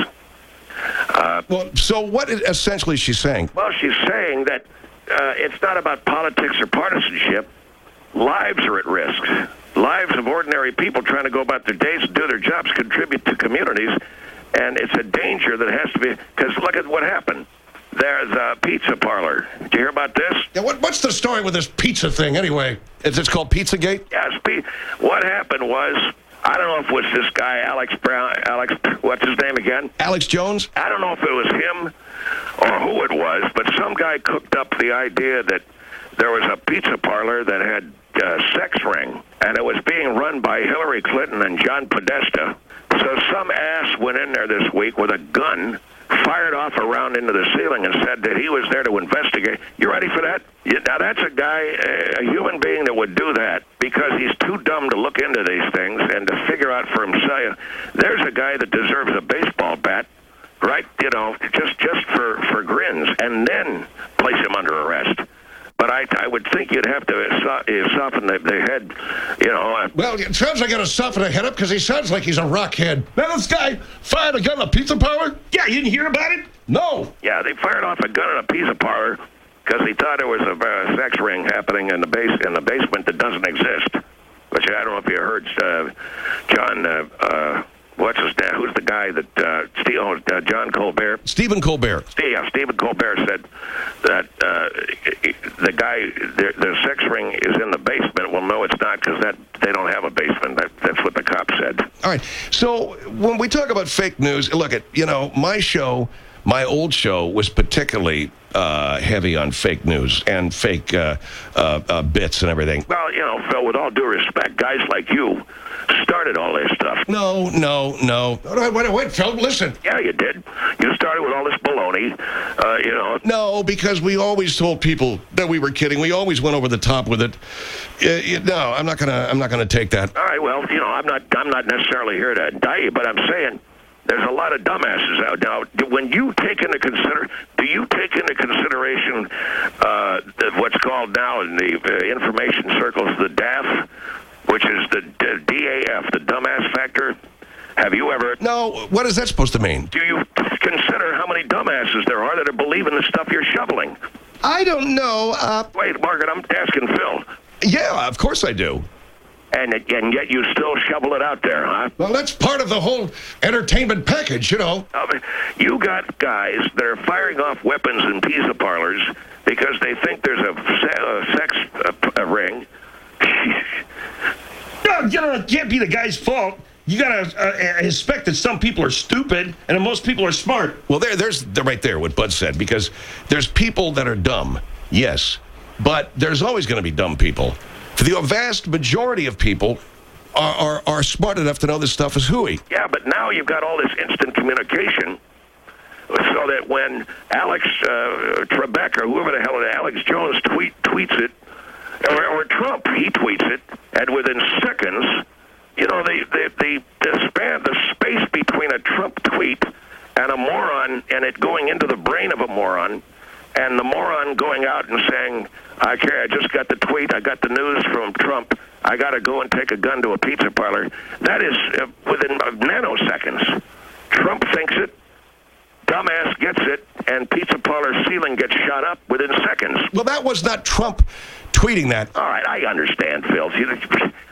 Uh, well, so what is essentially she's saying? Well, she's saying that uh, it's not about politics or partisanship. Lives are at risk. Lives of ordinary people trying to go about their days and do their jobs, contribute to communities, and it's a danger that has to be, because look at what happened. There's a pizza parlor. Did you hear about this? Yeah, what, what's the story with this pizza thing, anyway? Is it called Pizzagate? Yes. What happened was, I don't know if it was this guy, Alex Brown, Alex, what's his name again? Alex Jones? I don't know if it was him or who it was, but some guy cooked up the idea that there was a pizza parlor that had a sex ring, and it was being run by Hillary Clinton and John Podesta. So some ass went in there this week with a gun, fired off a round into the ceiling, and said that he was there to investigate. You ready for that? Now, that's a guy, a human being that would do that because he's too dumb to look into these things and to figure out for himself. There's a guy that deserves a baseball bat, right? You know, just just for, for grins, and then place him under arrest. But I, I would think you'd have to so, soften the, the head, you know. Uh, well, it sounds like I got to soften the head up because he sounds like he's a rockhead. Now, this guy fired a gun in a pizza parlor? Yeah, you didn't hear about it? No. Yeah, they fired off a gun in a pizza parlor because he thought there was a uh, sex ring happening in the base in the basement that doesn't exist. Which I don't know if you heard, uh, John. Uh, uh, what's his name? Who's the guy that uh, Steve, uh, John Colbert? Stephen Colbert. Yeah, Stephen Colbert said that uh, the guy, the, the sex ring is in the basement. Well, no, it's not because that they don't have a basement. That, that's what the cop said. All right. So when we talk about fake news, look at you know my show. My old show was particularly uh, heavy on fake news and fake uh, uh, uh, bits and everything. Well, you know, Phil, with all due respect, guys like you started all this stuff. No, no, no. Wait, wait, wait, Phil, listen. Yeah, you did. You started with all this baloney, uh, you know. No, because we always told people that we were kidding. We always went over the top with it. Uh, no, I'm not gonna. I'm not gonna take that. All right. Well, you know, I'm not. I'm not necessarily here to indict you, but I'm saying. There's a lot of dumbasses out now. When you take into consider, do you take into consideration uh, what's called now in the uh, information circles the D A F, which is the D A F, the dumbass factor? Have you ever? No. What is that supposed to mean? Do you consider how many dumbasses there are that are believing the stuff you're shoveling? I don't know. Uh... Wait, Margaret, I'm asking Phil. Yeah, of course I do. And, and yet you still shovel it out there, huh? Well, that's part of the whole entertainment package, you know. Uh, you got guys that are firing off weapons in pizza parlors because they think there's a, a sex a, a ring. No, you know, it can't be the guy's fault. You got to uh, expect that some people are stupid and that most people are smart. Well, there, there's the, right there what Bud said, because there's people that are dumb, yes, but there's always going to be dumb people. The vast majority of people are, are, are smart enough to know this stuff is hooey. Yeah, but now you've got all this instant communication so that when Alex uh, Trebek or whoever the hell it is, Alex Jones tweet, tweets it, or, or Trump, he tweets it, and within seconds, you know, the, the, the, the, span, the space between a Trump tweet and a moron and it going into the brain of a moron and the moron going out and saying, okay, I just got the tweet, I got the news from Trump, I got to go and take a gun to a pizza parlor. That is uh, within uh, nanoseconds. Trump thinks it, dumbass gets it, and pizza parlor ceiling gets shot up within seconds. Well, that was not Trump tweeting that. All right, I understand, Phil.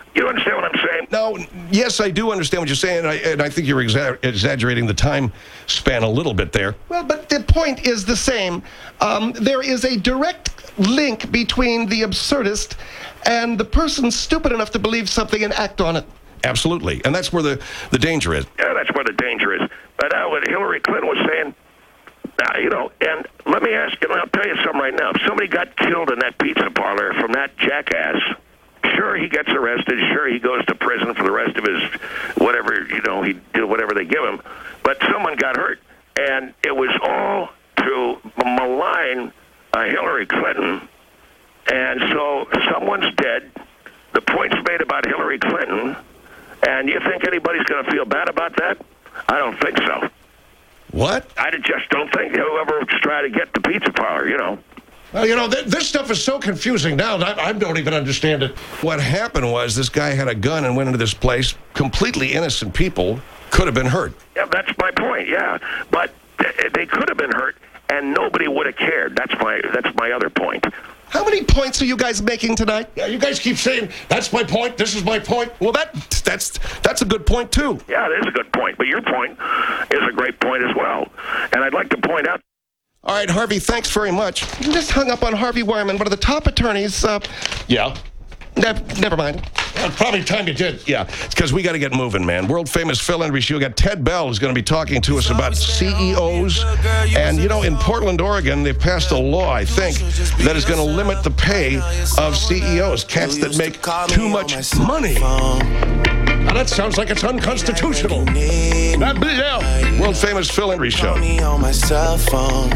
You understand what I'm saying? No, yes, I do understand what you're saying, and I, and I think you're exa- exaggerating the time span a little bit there. Well, but the point is the same. Um, there is a direct link between the absurdist and the person stupid enough to believe something and act on it. Absolutely, and that's where the, the danger is. Yeah, that's where the danger is. But now what Hillary Clinton was saying, now, you know, and let me ask you, and I'll tell you something right now. If somebody got killed in that pizza parlor from that jackass, sure, he gets arrested. Sure, he goes to prison for the rest of his whatever, you know, he do whatever they give him. But someone got hurt, and it was all to malign uh, Hillary Clinton. And so someone's dead. The point's made about Hillary Clinton. And you think anybody's going to feel bad about that? I don't think so. What? I just don't think whoever's trying to get the pizza parlor, you know. Well, you know, th- this stuff is so confusing now. I, I don't even understand it. What happened was this guy had a gun and went into this place. Completely innocent people could have been hurt. Yeah, that's my point, yeah. But th- they could have been hurt, and nobody would have cared. That's my that's my other point. How many points are you guys making tonight? Yeah, you guys keep saying, that's my point, this is my point. Well, that that's that's a good point, too. Yeah, it is a good point. But your point is a great point as well. And I'd like to point out... All right, Harvey, thanks very much. You just hung up on Harvey Wireman, one of the top attorneys. Uh, yeah. Ne- never mind. Well, probably time you did. Yeah, it's because we got to get moving, man. World-famous Phil Hendrie Show. We got Ted Bell who's going to be talking to us about C E Os. And, you know, in Portland, Oregon, they've passed a law, I think, that is going to limit the pay of C E Os, cats that make too much money. Now, that sounds like it's unconstitutional. That be, yeah. World-famous Phil Hendrie Show. On my cell phone.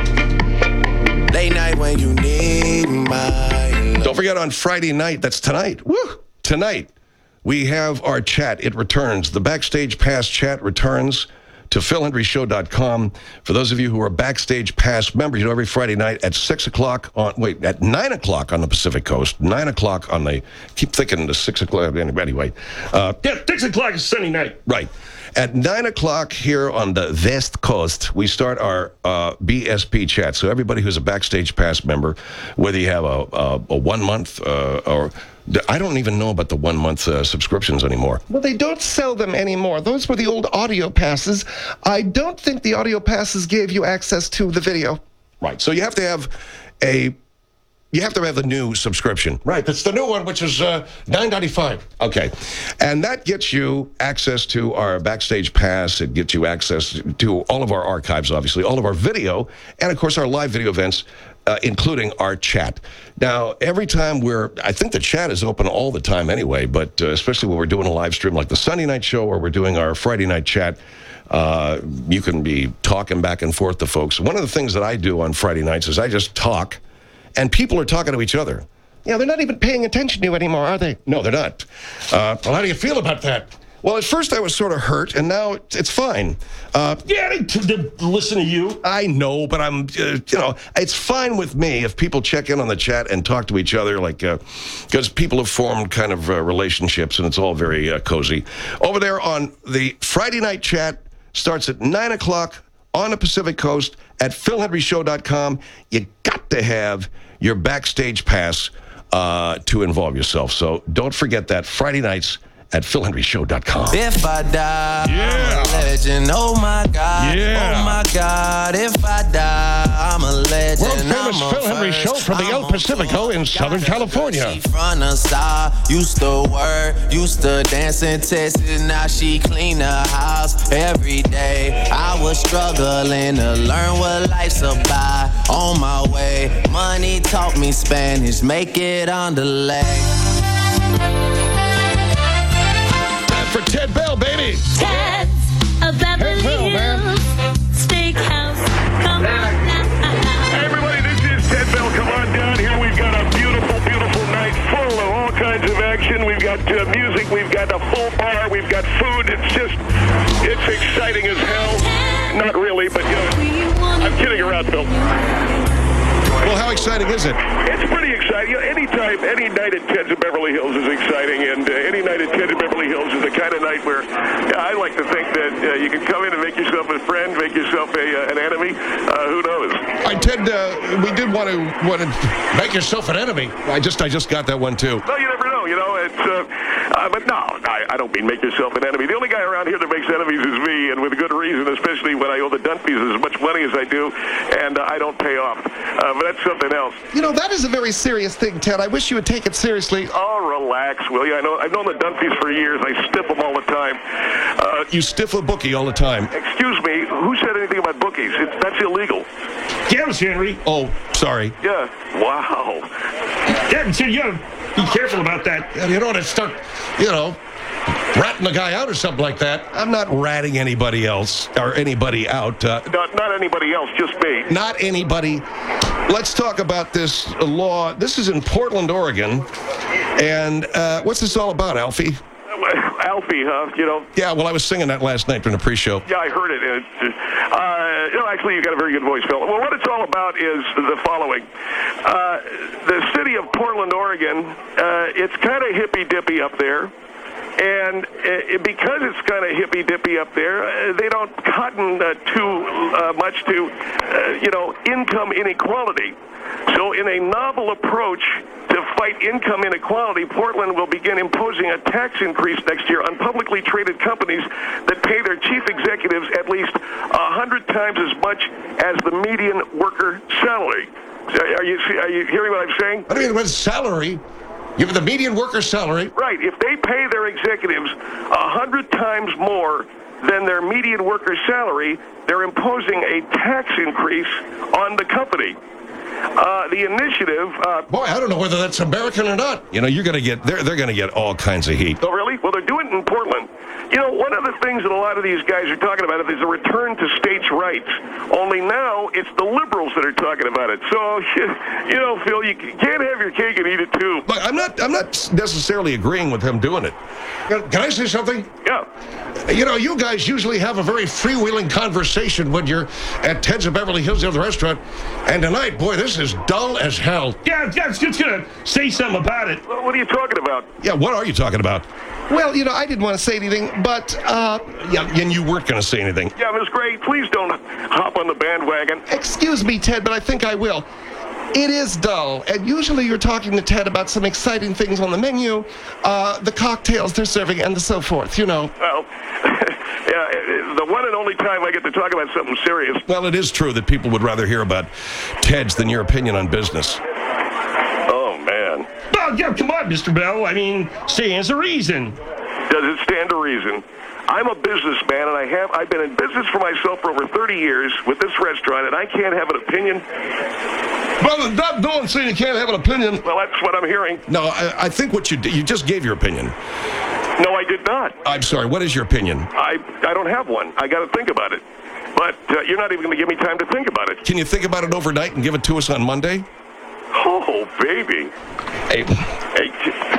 Late night when you need my... Don't forget on Friday night, that's tonight. Woo! Tonight, we have our chat. It returns. The Backstage Pass chat returns to phil hendrie show dot com. For those of you who are Backstage Pass members, you know, every Friday night at six o'clock on, wait, at nine o'clock on the Pacific Coast, nine o'clock on the, keep thinking the six o'clock, anyway. Uh, yeah, six o'clock is Sunday night. Right. At nine o'clock here on the West Coast, we start our uh, B S P chat. So everybody who's a Backstage Pass member, whether you have a, a, a one-month uh, or... I don't even know about the one-month uh, subscriptions anymore. Well, they don't sell them anymore. Those were the old audio passes. I don't think the audio passes gave you access to the video. Right. So you have to have a... You have to have the new subscription. Right, that's the new one, which is uh, nine ninety-five. Okay. And that gets you access to our Backstage Pass. It gets you access to all of our archives, obviously, all of our video, and, of course, our live video events, uh, including our chat. Now, every time we're... I think the chat is open all the time anyway, but uh, especially when we're doing a live stream like the Sunday night show or we're doing our Friday night chat, uh, you can be talking back and forth to folks. One of the things that I do on Friday nights is I just talk, and people are talking to each other. Yeah, they're not even paying attention to you anymore, are they? No, they're not. Uh, well, how do you feel about that? Well, at first I was sort of hurt, and now it's, it's fine. Uh, yeah, they, they listen to you. I know, but I'm, uh, you know, it's fine with me if people check in on the chat and talk to each other, like, because uh, people have formed kind of uh, relationships, and it's all very uh, cozy. Over there on the Friday night chat, starts at nine o'clock on the Pacific Coast at phil hendrie show dot com. You got to have your Backstage Pass uh, to involve yourself. So don't forget that Friday nights at phil hendrie show dot com. If I die, yeah. I'm a legend. Oh my God. Yeah. Oh my God. If I die, I'm a legend. World famous Phil Hendrie Show from the El Pacifico in Southern California. From the side, used to work, used to dance in Texas. Now she clean the house every day. I was struggling to learn what life's about. On my way, money taught me Spanish. Make it on the leg. For Ted Bell, baby. Ted's a Beverly Bell, Hills Steakhouse. Come on now. Hey, everybody, this is Ted Bell. Come on down here. We've got a beautiful, beautiful night full of all kinds of action. We've got uh, music. We've got a full bar. We've got food. It's just, it's exciting as hell. Not really, but, you know, I'm kidding around, Bill. Well, how exciting is it? It's pretty exciting. You know, anytime, any night at Ted's in Beverly Hills is exciting, and uh, any night at Ted's in Beverly Hills is the kind of night where uh, I like to think that uh, you can come in and make yourself a friend, make yourself a uh, an enemy. Uh, who knows? All right, Ted, uh, we did want to want to make yourself an enemy. I just I just got that one too. Well, you never know. you know, it's, uh, uh, but no, I, I don't mean make yourself an enemy. The only guy around here that makes enemies is me, and with good reason, especially when I owe the Dunphys as much money as I do, and uh, I don't pay off. Uh, but that's something else. You know, that is a very serious thing, Ted. I wish you would take it seriously. Oh, relax, will you? I know, I've known the Dunphys for years. I stiff them all the time. Uh, You stiff a bookie all the time. excuse me, who said anything about bookies? It's, that's illegal. Yeah, it was Henry. Oh, sorry. Yeah. Wow. Yeah, so you gotta be careful about that. And you don't want to start, you know, ratting the guy out or something like that. I'm not ratting anybody else or anybody out. Uh, Not, not anybody else, just me. not anybody. Let's talk about this law. This is in Portland, Oregon. And uh, what's this all about, Alfie? Alfie, huh? You know? Yeah, well, I was singing that last night during the pre-show. Yeah, I heard it. it uh, you know, actually, you've got a very good voice, Phil. Well, what it's all about is the following. Uh, the city of Portland, Oregon, uh, it's kind of hippy-dippy up there. And uh, because it's kind of hippy-dippy up there, uh, they don't cotton uh, too uh, much to, uh, you know, income inequality. So in a novel approach to fight income inequality, Portland will begin imposing a tax increase next year on publicly traded companies that pay their chief executives at least one hundred times as much as the median worker salary. Are you, are you hearing what I'm saying? I mean, with salary, give the median worker salary. Right. If they pay their executives one hundred times more than their median worker salary, they're imposing a tax increase on the company. Uh, the initiative... Uh, Boy, I don't know whether that's American or not. You know, you're going to get, they're, they're going to get all kinds of heat. Oh, really? Well, they're doing it in Portland. You know, one of the things that a lot of these guys are talking about is a return to states' rights. Only now it's the liberals that are talking about it. So, you know, Phil, you can't have your cake and eat it too. Look, I'm not, I'm not necessarily agreeing with him doing it. Can I say something? Yeah. You know, you guys usually have a very freewheeling conversation when you're at Ted's of Beverly Hills, the other restaurant. And tonight, boy, this is dull as hell. Yeah, yeah, I was just gonna say something about it. Well, what are you talking about? Yeah, what are you talking about? Well, you know, I didn't want to say anything, but, uh... Yeah, and you weren't going to say anything. Yeah, Miss Gray, please don't hop on the bandwagon. Excuse me, Ted, but I think I will. It is dull, and usually you're talking to Ted about some exciting things on the menu, uh, the cocktails they're serving, and the so forth, you know. Well, yeah, the one and only time I get to talk about something serious. Well, it is true that people would rather hear about Ted's than your opinion on business. Oh, man. Well, yeah, come on, Mister Bell. I mean, stands a reason. Does it stand to reason? I'm a businessman, and I have, I've been in business for myself for over thirty years with this restaurant, and I can't have an opinion. Brother, that don't say you can't have an opinion. Well, that's what I'm hearing. No, I, I think what you did, you just gave your opinion. No, I did not. I'm sorry, what is your opinion? I, I don't have one. I got to think about it. But uh, you're not even going to give me time to think about it. Can you think about it overnight and give it to us on Monday? Oh, baby. Hey, Hey,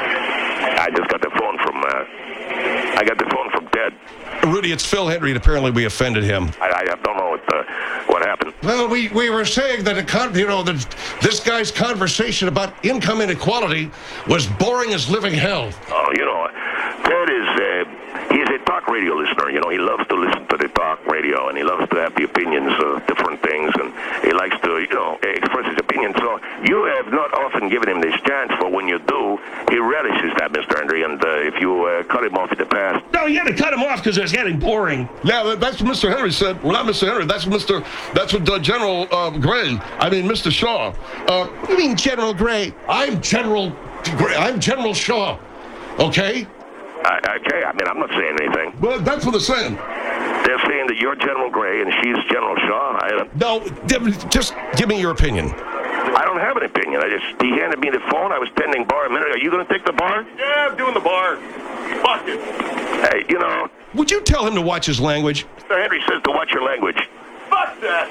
I just got the phone from, uh, I got the phone from Ted. Rudy, it's Phil Henry, and apparently we offended him. I, I don't know what, uh, what happened. Well, we, we were saying that, a con- you know, that this guy's conversation about income inequality was boring as living hell. Oh, you know, Ted is, uh, he's a talk radio listener. You know, he loves to listen to the talk radio, and he loves to have the opinions of different things, and he likes to, you know, express his opinion. So you have not often given him this chance, but when you do, he relishes that, Mister Henry, and uh, if you uh, cut him off in the past... No, you had to cut him off because it was getting boring. Yeah, that's what Mister Henry said. Well, not Mister Henry. That's Mister That's what uh, General uh, Gray. I mean, Mister Shaw. Uh, You mean General Gray? I'm General Gray. I'm General Shaw. Okay? Uh, okay, I mean, I'm not saying anything. well, that's what they're saying. They're saying that you're General Gray and she's General Shaw. I don't, No, just give me your opinion. I don't have an opinion. I just, he handed me the phone. I was tending bar a minute. Are you going to take the bar? Yeah, I'm doing the bar. Fuck it. Hey, you know, Would you tell him to watch his language? Mister Henry says to watch your language. Fuck that.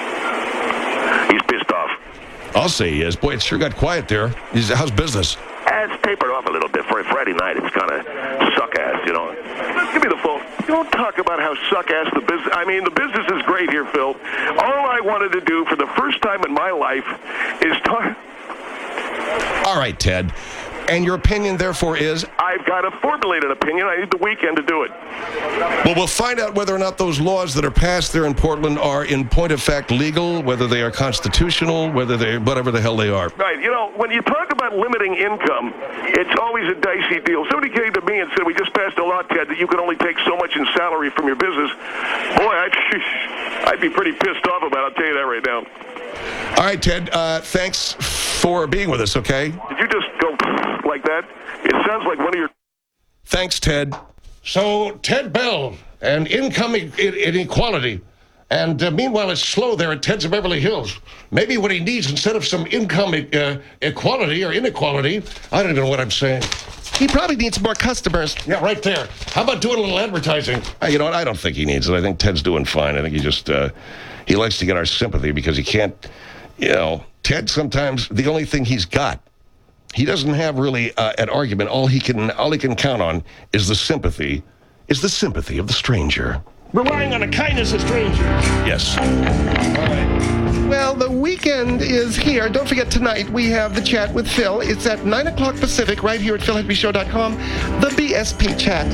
He's pissed off. I'll say he is. Boy, it sure got quiet there. He's, how's business? Uh, It's tapered off a little bit. For a Friday night, it's kind of suck-ass, you know. Give me the phone. Don't talk about how suck-ass the business... I mean, the business is great here, Phil. All I wanted to do for the first time in my life is talk... All right, Ted. And your opinion, therefore, is? I've got a formulated opinion. I need the weekend to do it. Well, we'll find out whether or not those laws that are passed there in Portland are, in point of fact, legal, whether they are constitutional, whether they, whatever the hell they are. Right. You know, when you talk about limiting income, it's always a dicey deal. Somebody came to me and said, we just passed a law, Ted, that you can only take so much in salary from your business. Boy, I'd, I'd be pretty pissed off about it. I'll tell you that right now. All right, Ted, uh, thanks for being with us, okay? Did you just go like that? It sounds like one of your... Thanks, Ted. So, Ted Bell and income e- inequality. And uh, meanwhile, it's slow there at Ted's of Beverly Hills. Maybe what he needs, instead of some income e- uh, equality or inequality, I don't even know what I'm saying. He probably needs more customers. Yeah, right there. How about doing a little advertising? Uh, you know what? I don't think he needs it. I think Ted's doing fine. I think he just, uh, he likes to get our sympathy because he can't, you know, Ted sometimes, the only thing he's got, he doesn't have really uh, an argument. All he can, all he can count on is the sympathy, is the sympathy of the stranger. Relying on the kindness of strangers. Yes. All right. Well, the weekend is here. Don't forget, tonight we have the chat with Phil. It's at nine o'clock Pacific right here at phil henry show dot com, the B S P chat.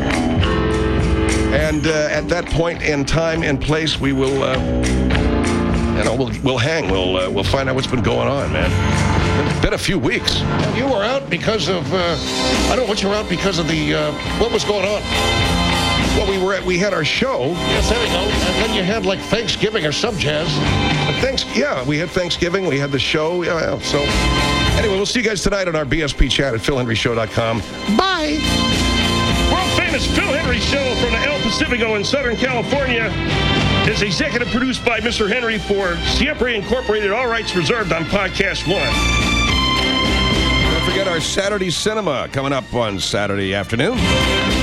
And uh, at that point in time and place, we will, uh, you know, we'll, we'll hang. We'll, uh, we'll find out what's been going on, man. It's been a few weeks. You were out because of, uh, I don't know what you were out because of the, uh, what was going on? Well, we were at, we had our show. Yes, there we go. And then you had like Thanksgiving or some jazz. But thanks, yeah, we had Thanksgiving. We had the show. Yeah, yeah, so, anyway, we'll see you guys tonight on our B S P chat at phil henry show dot com. Bye. World famous Phil Henry Show from the El Pacifico in Southern California is executive produced by Mister Henry for Siempre Incorporated. All rights reserved on Podcast One. Don't forget our Saturday cinema coming up on Saturday afternoon.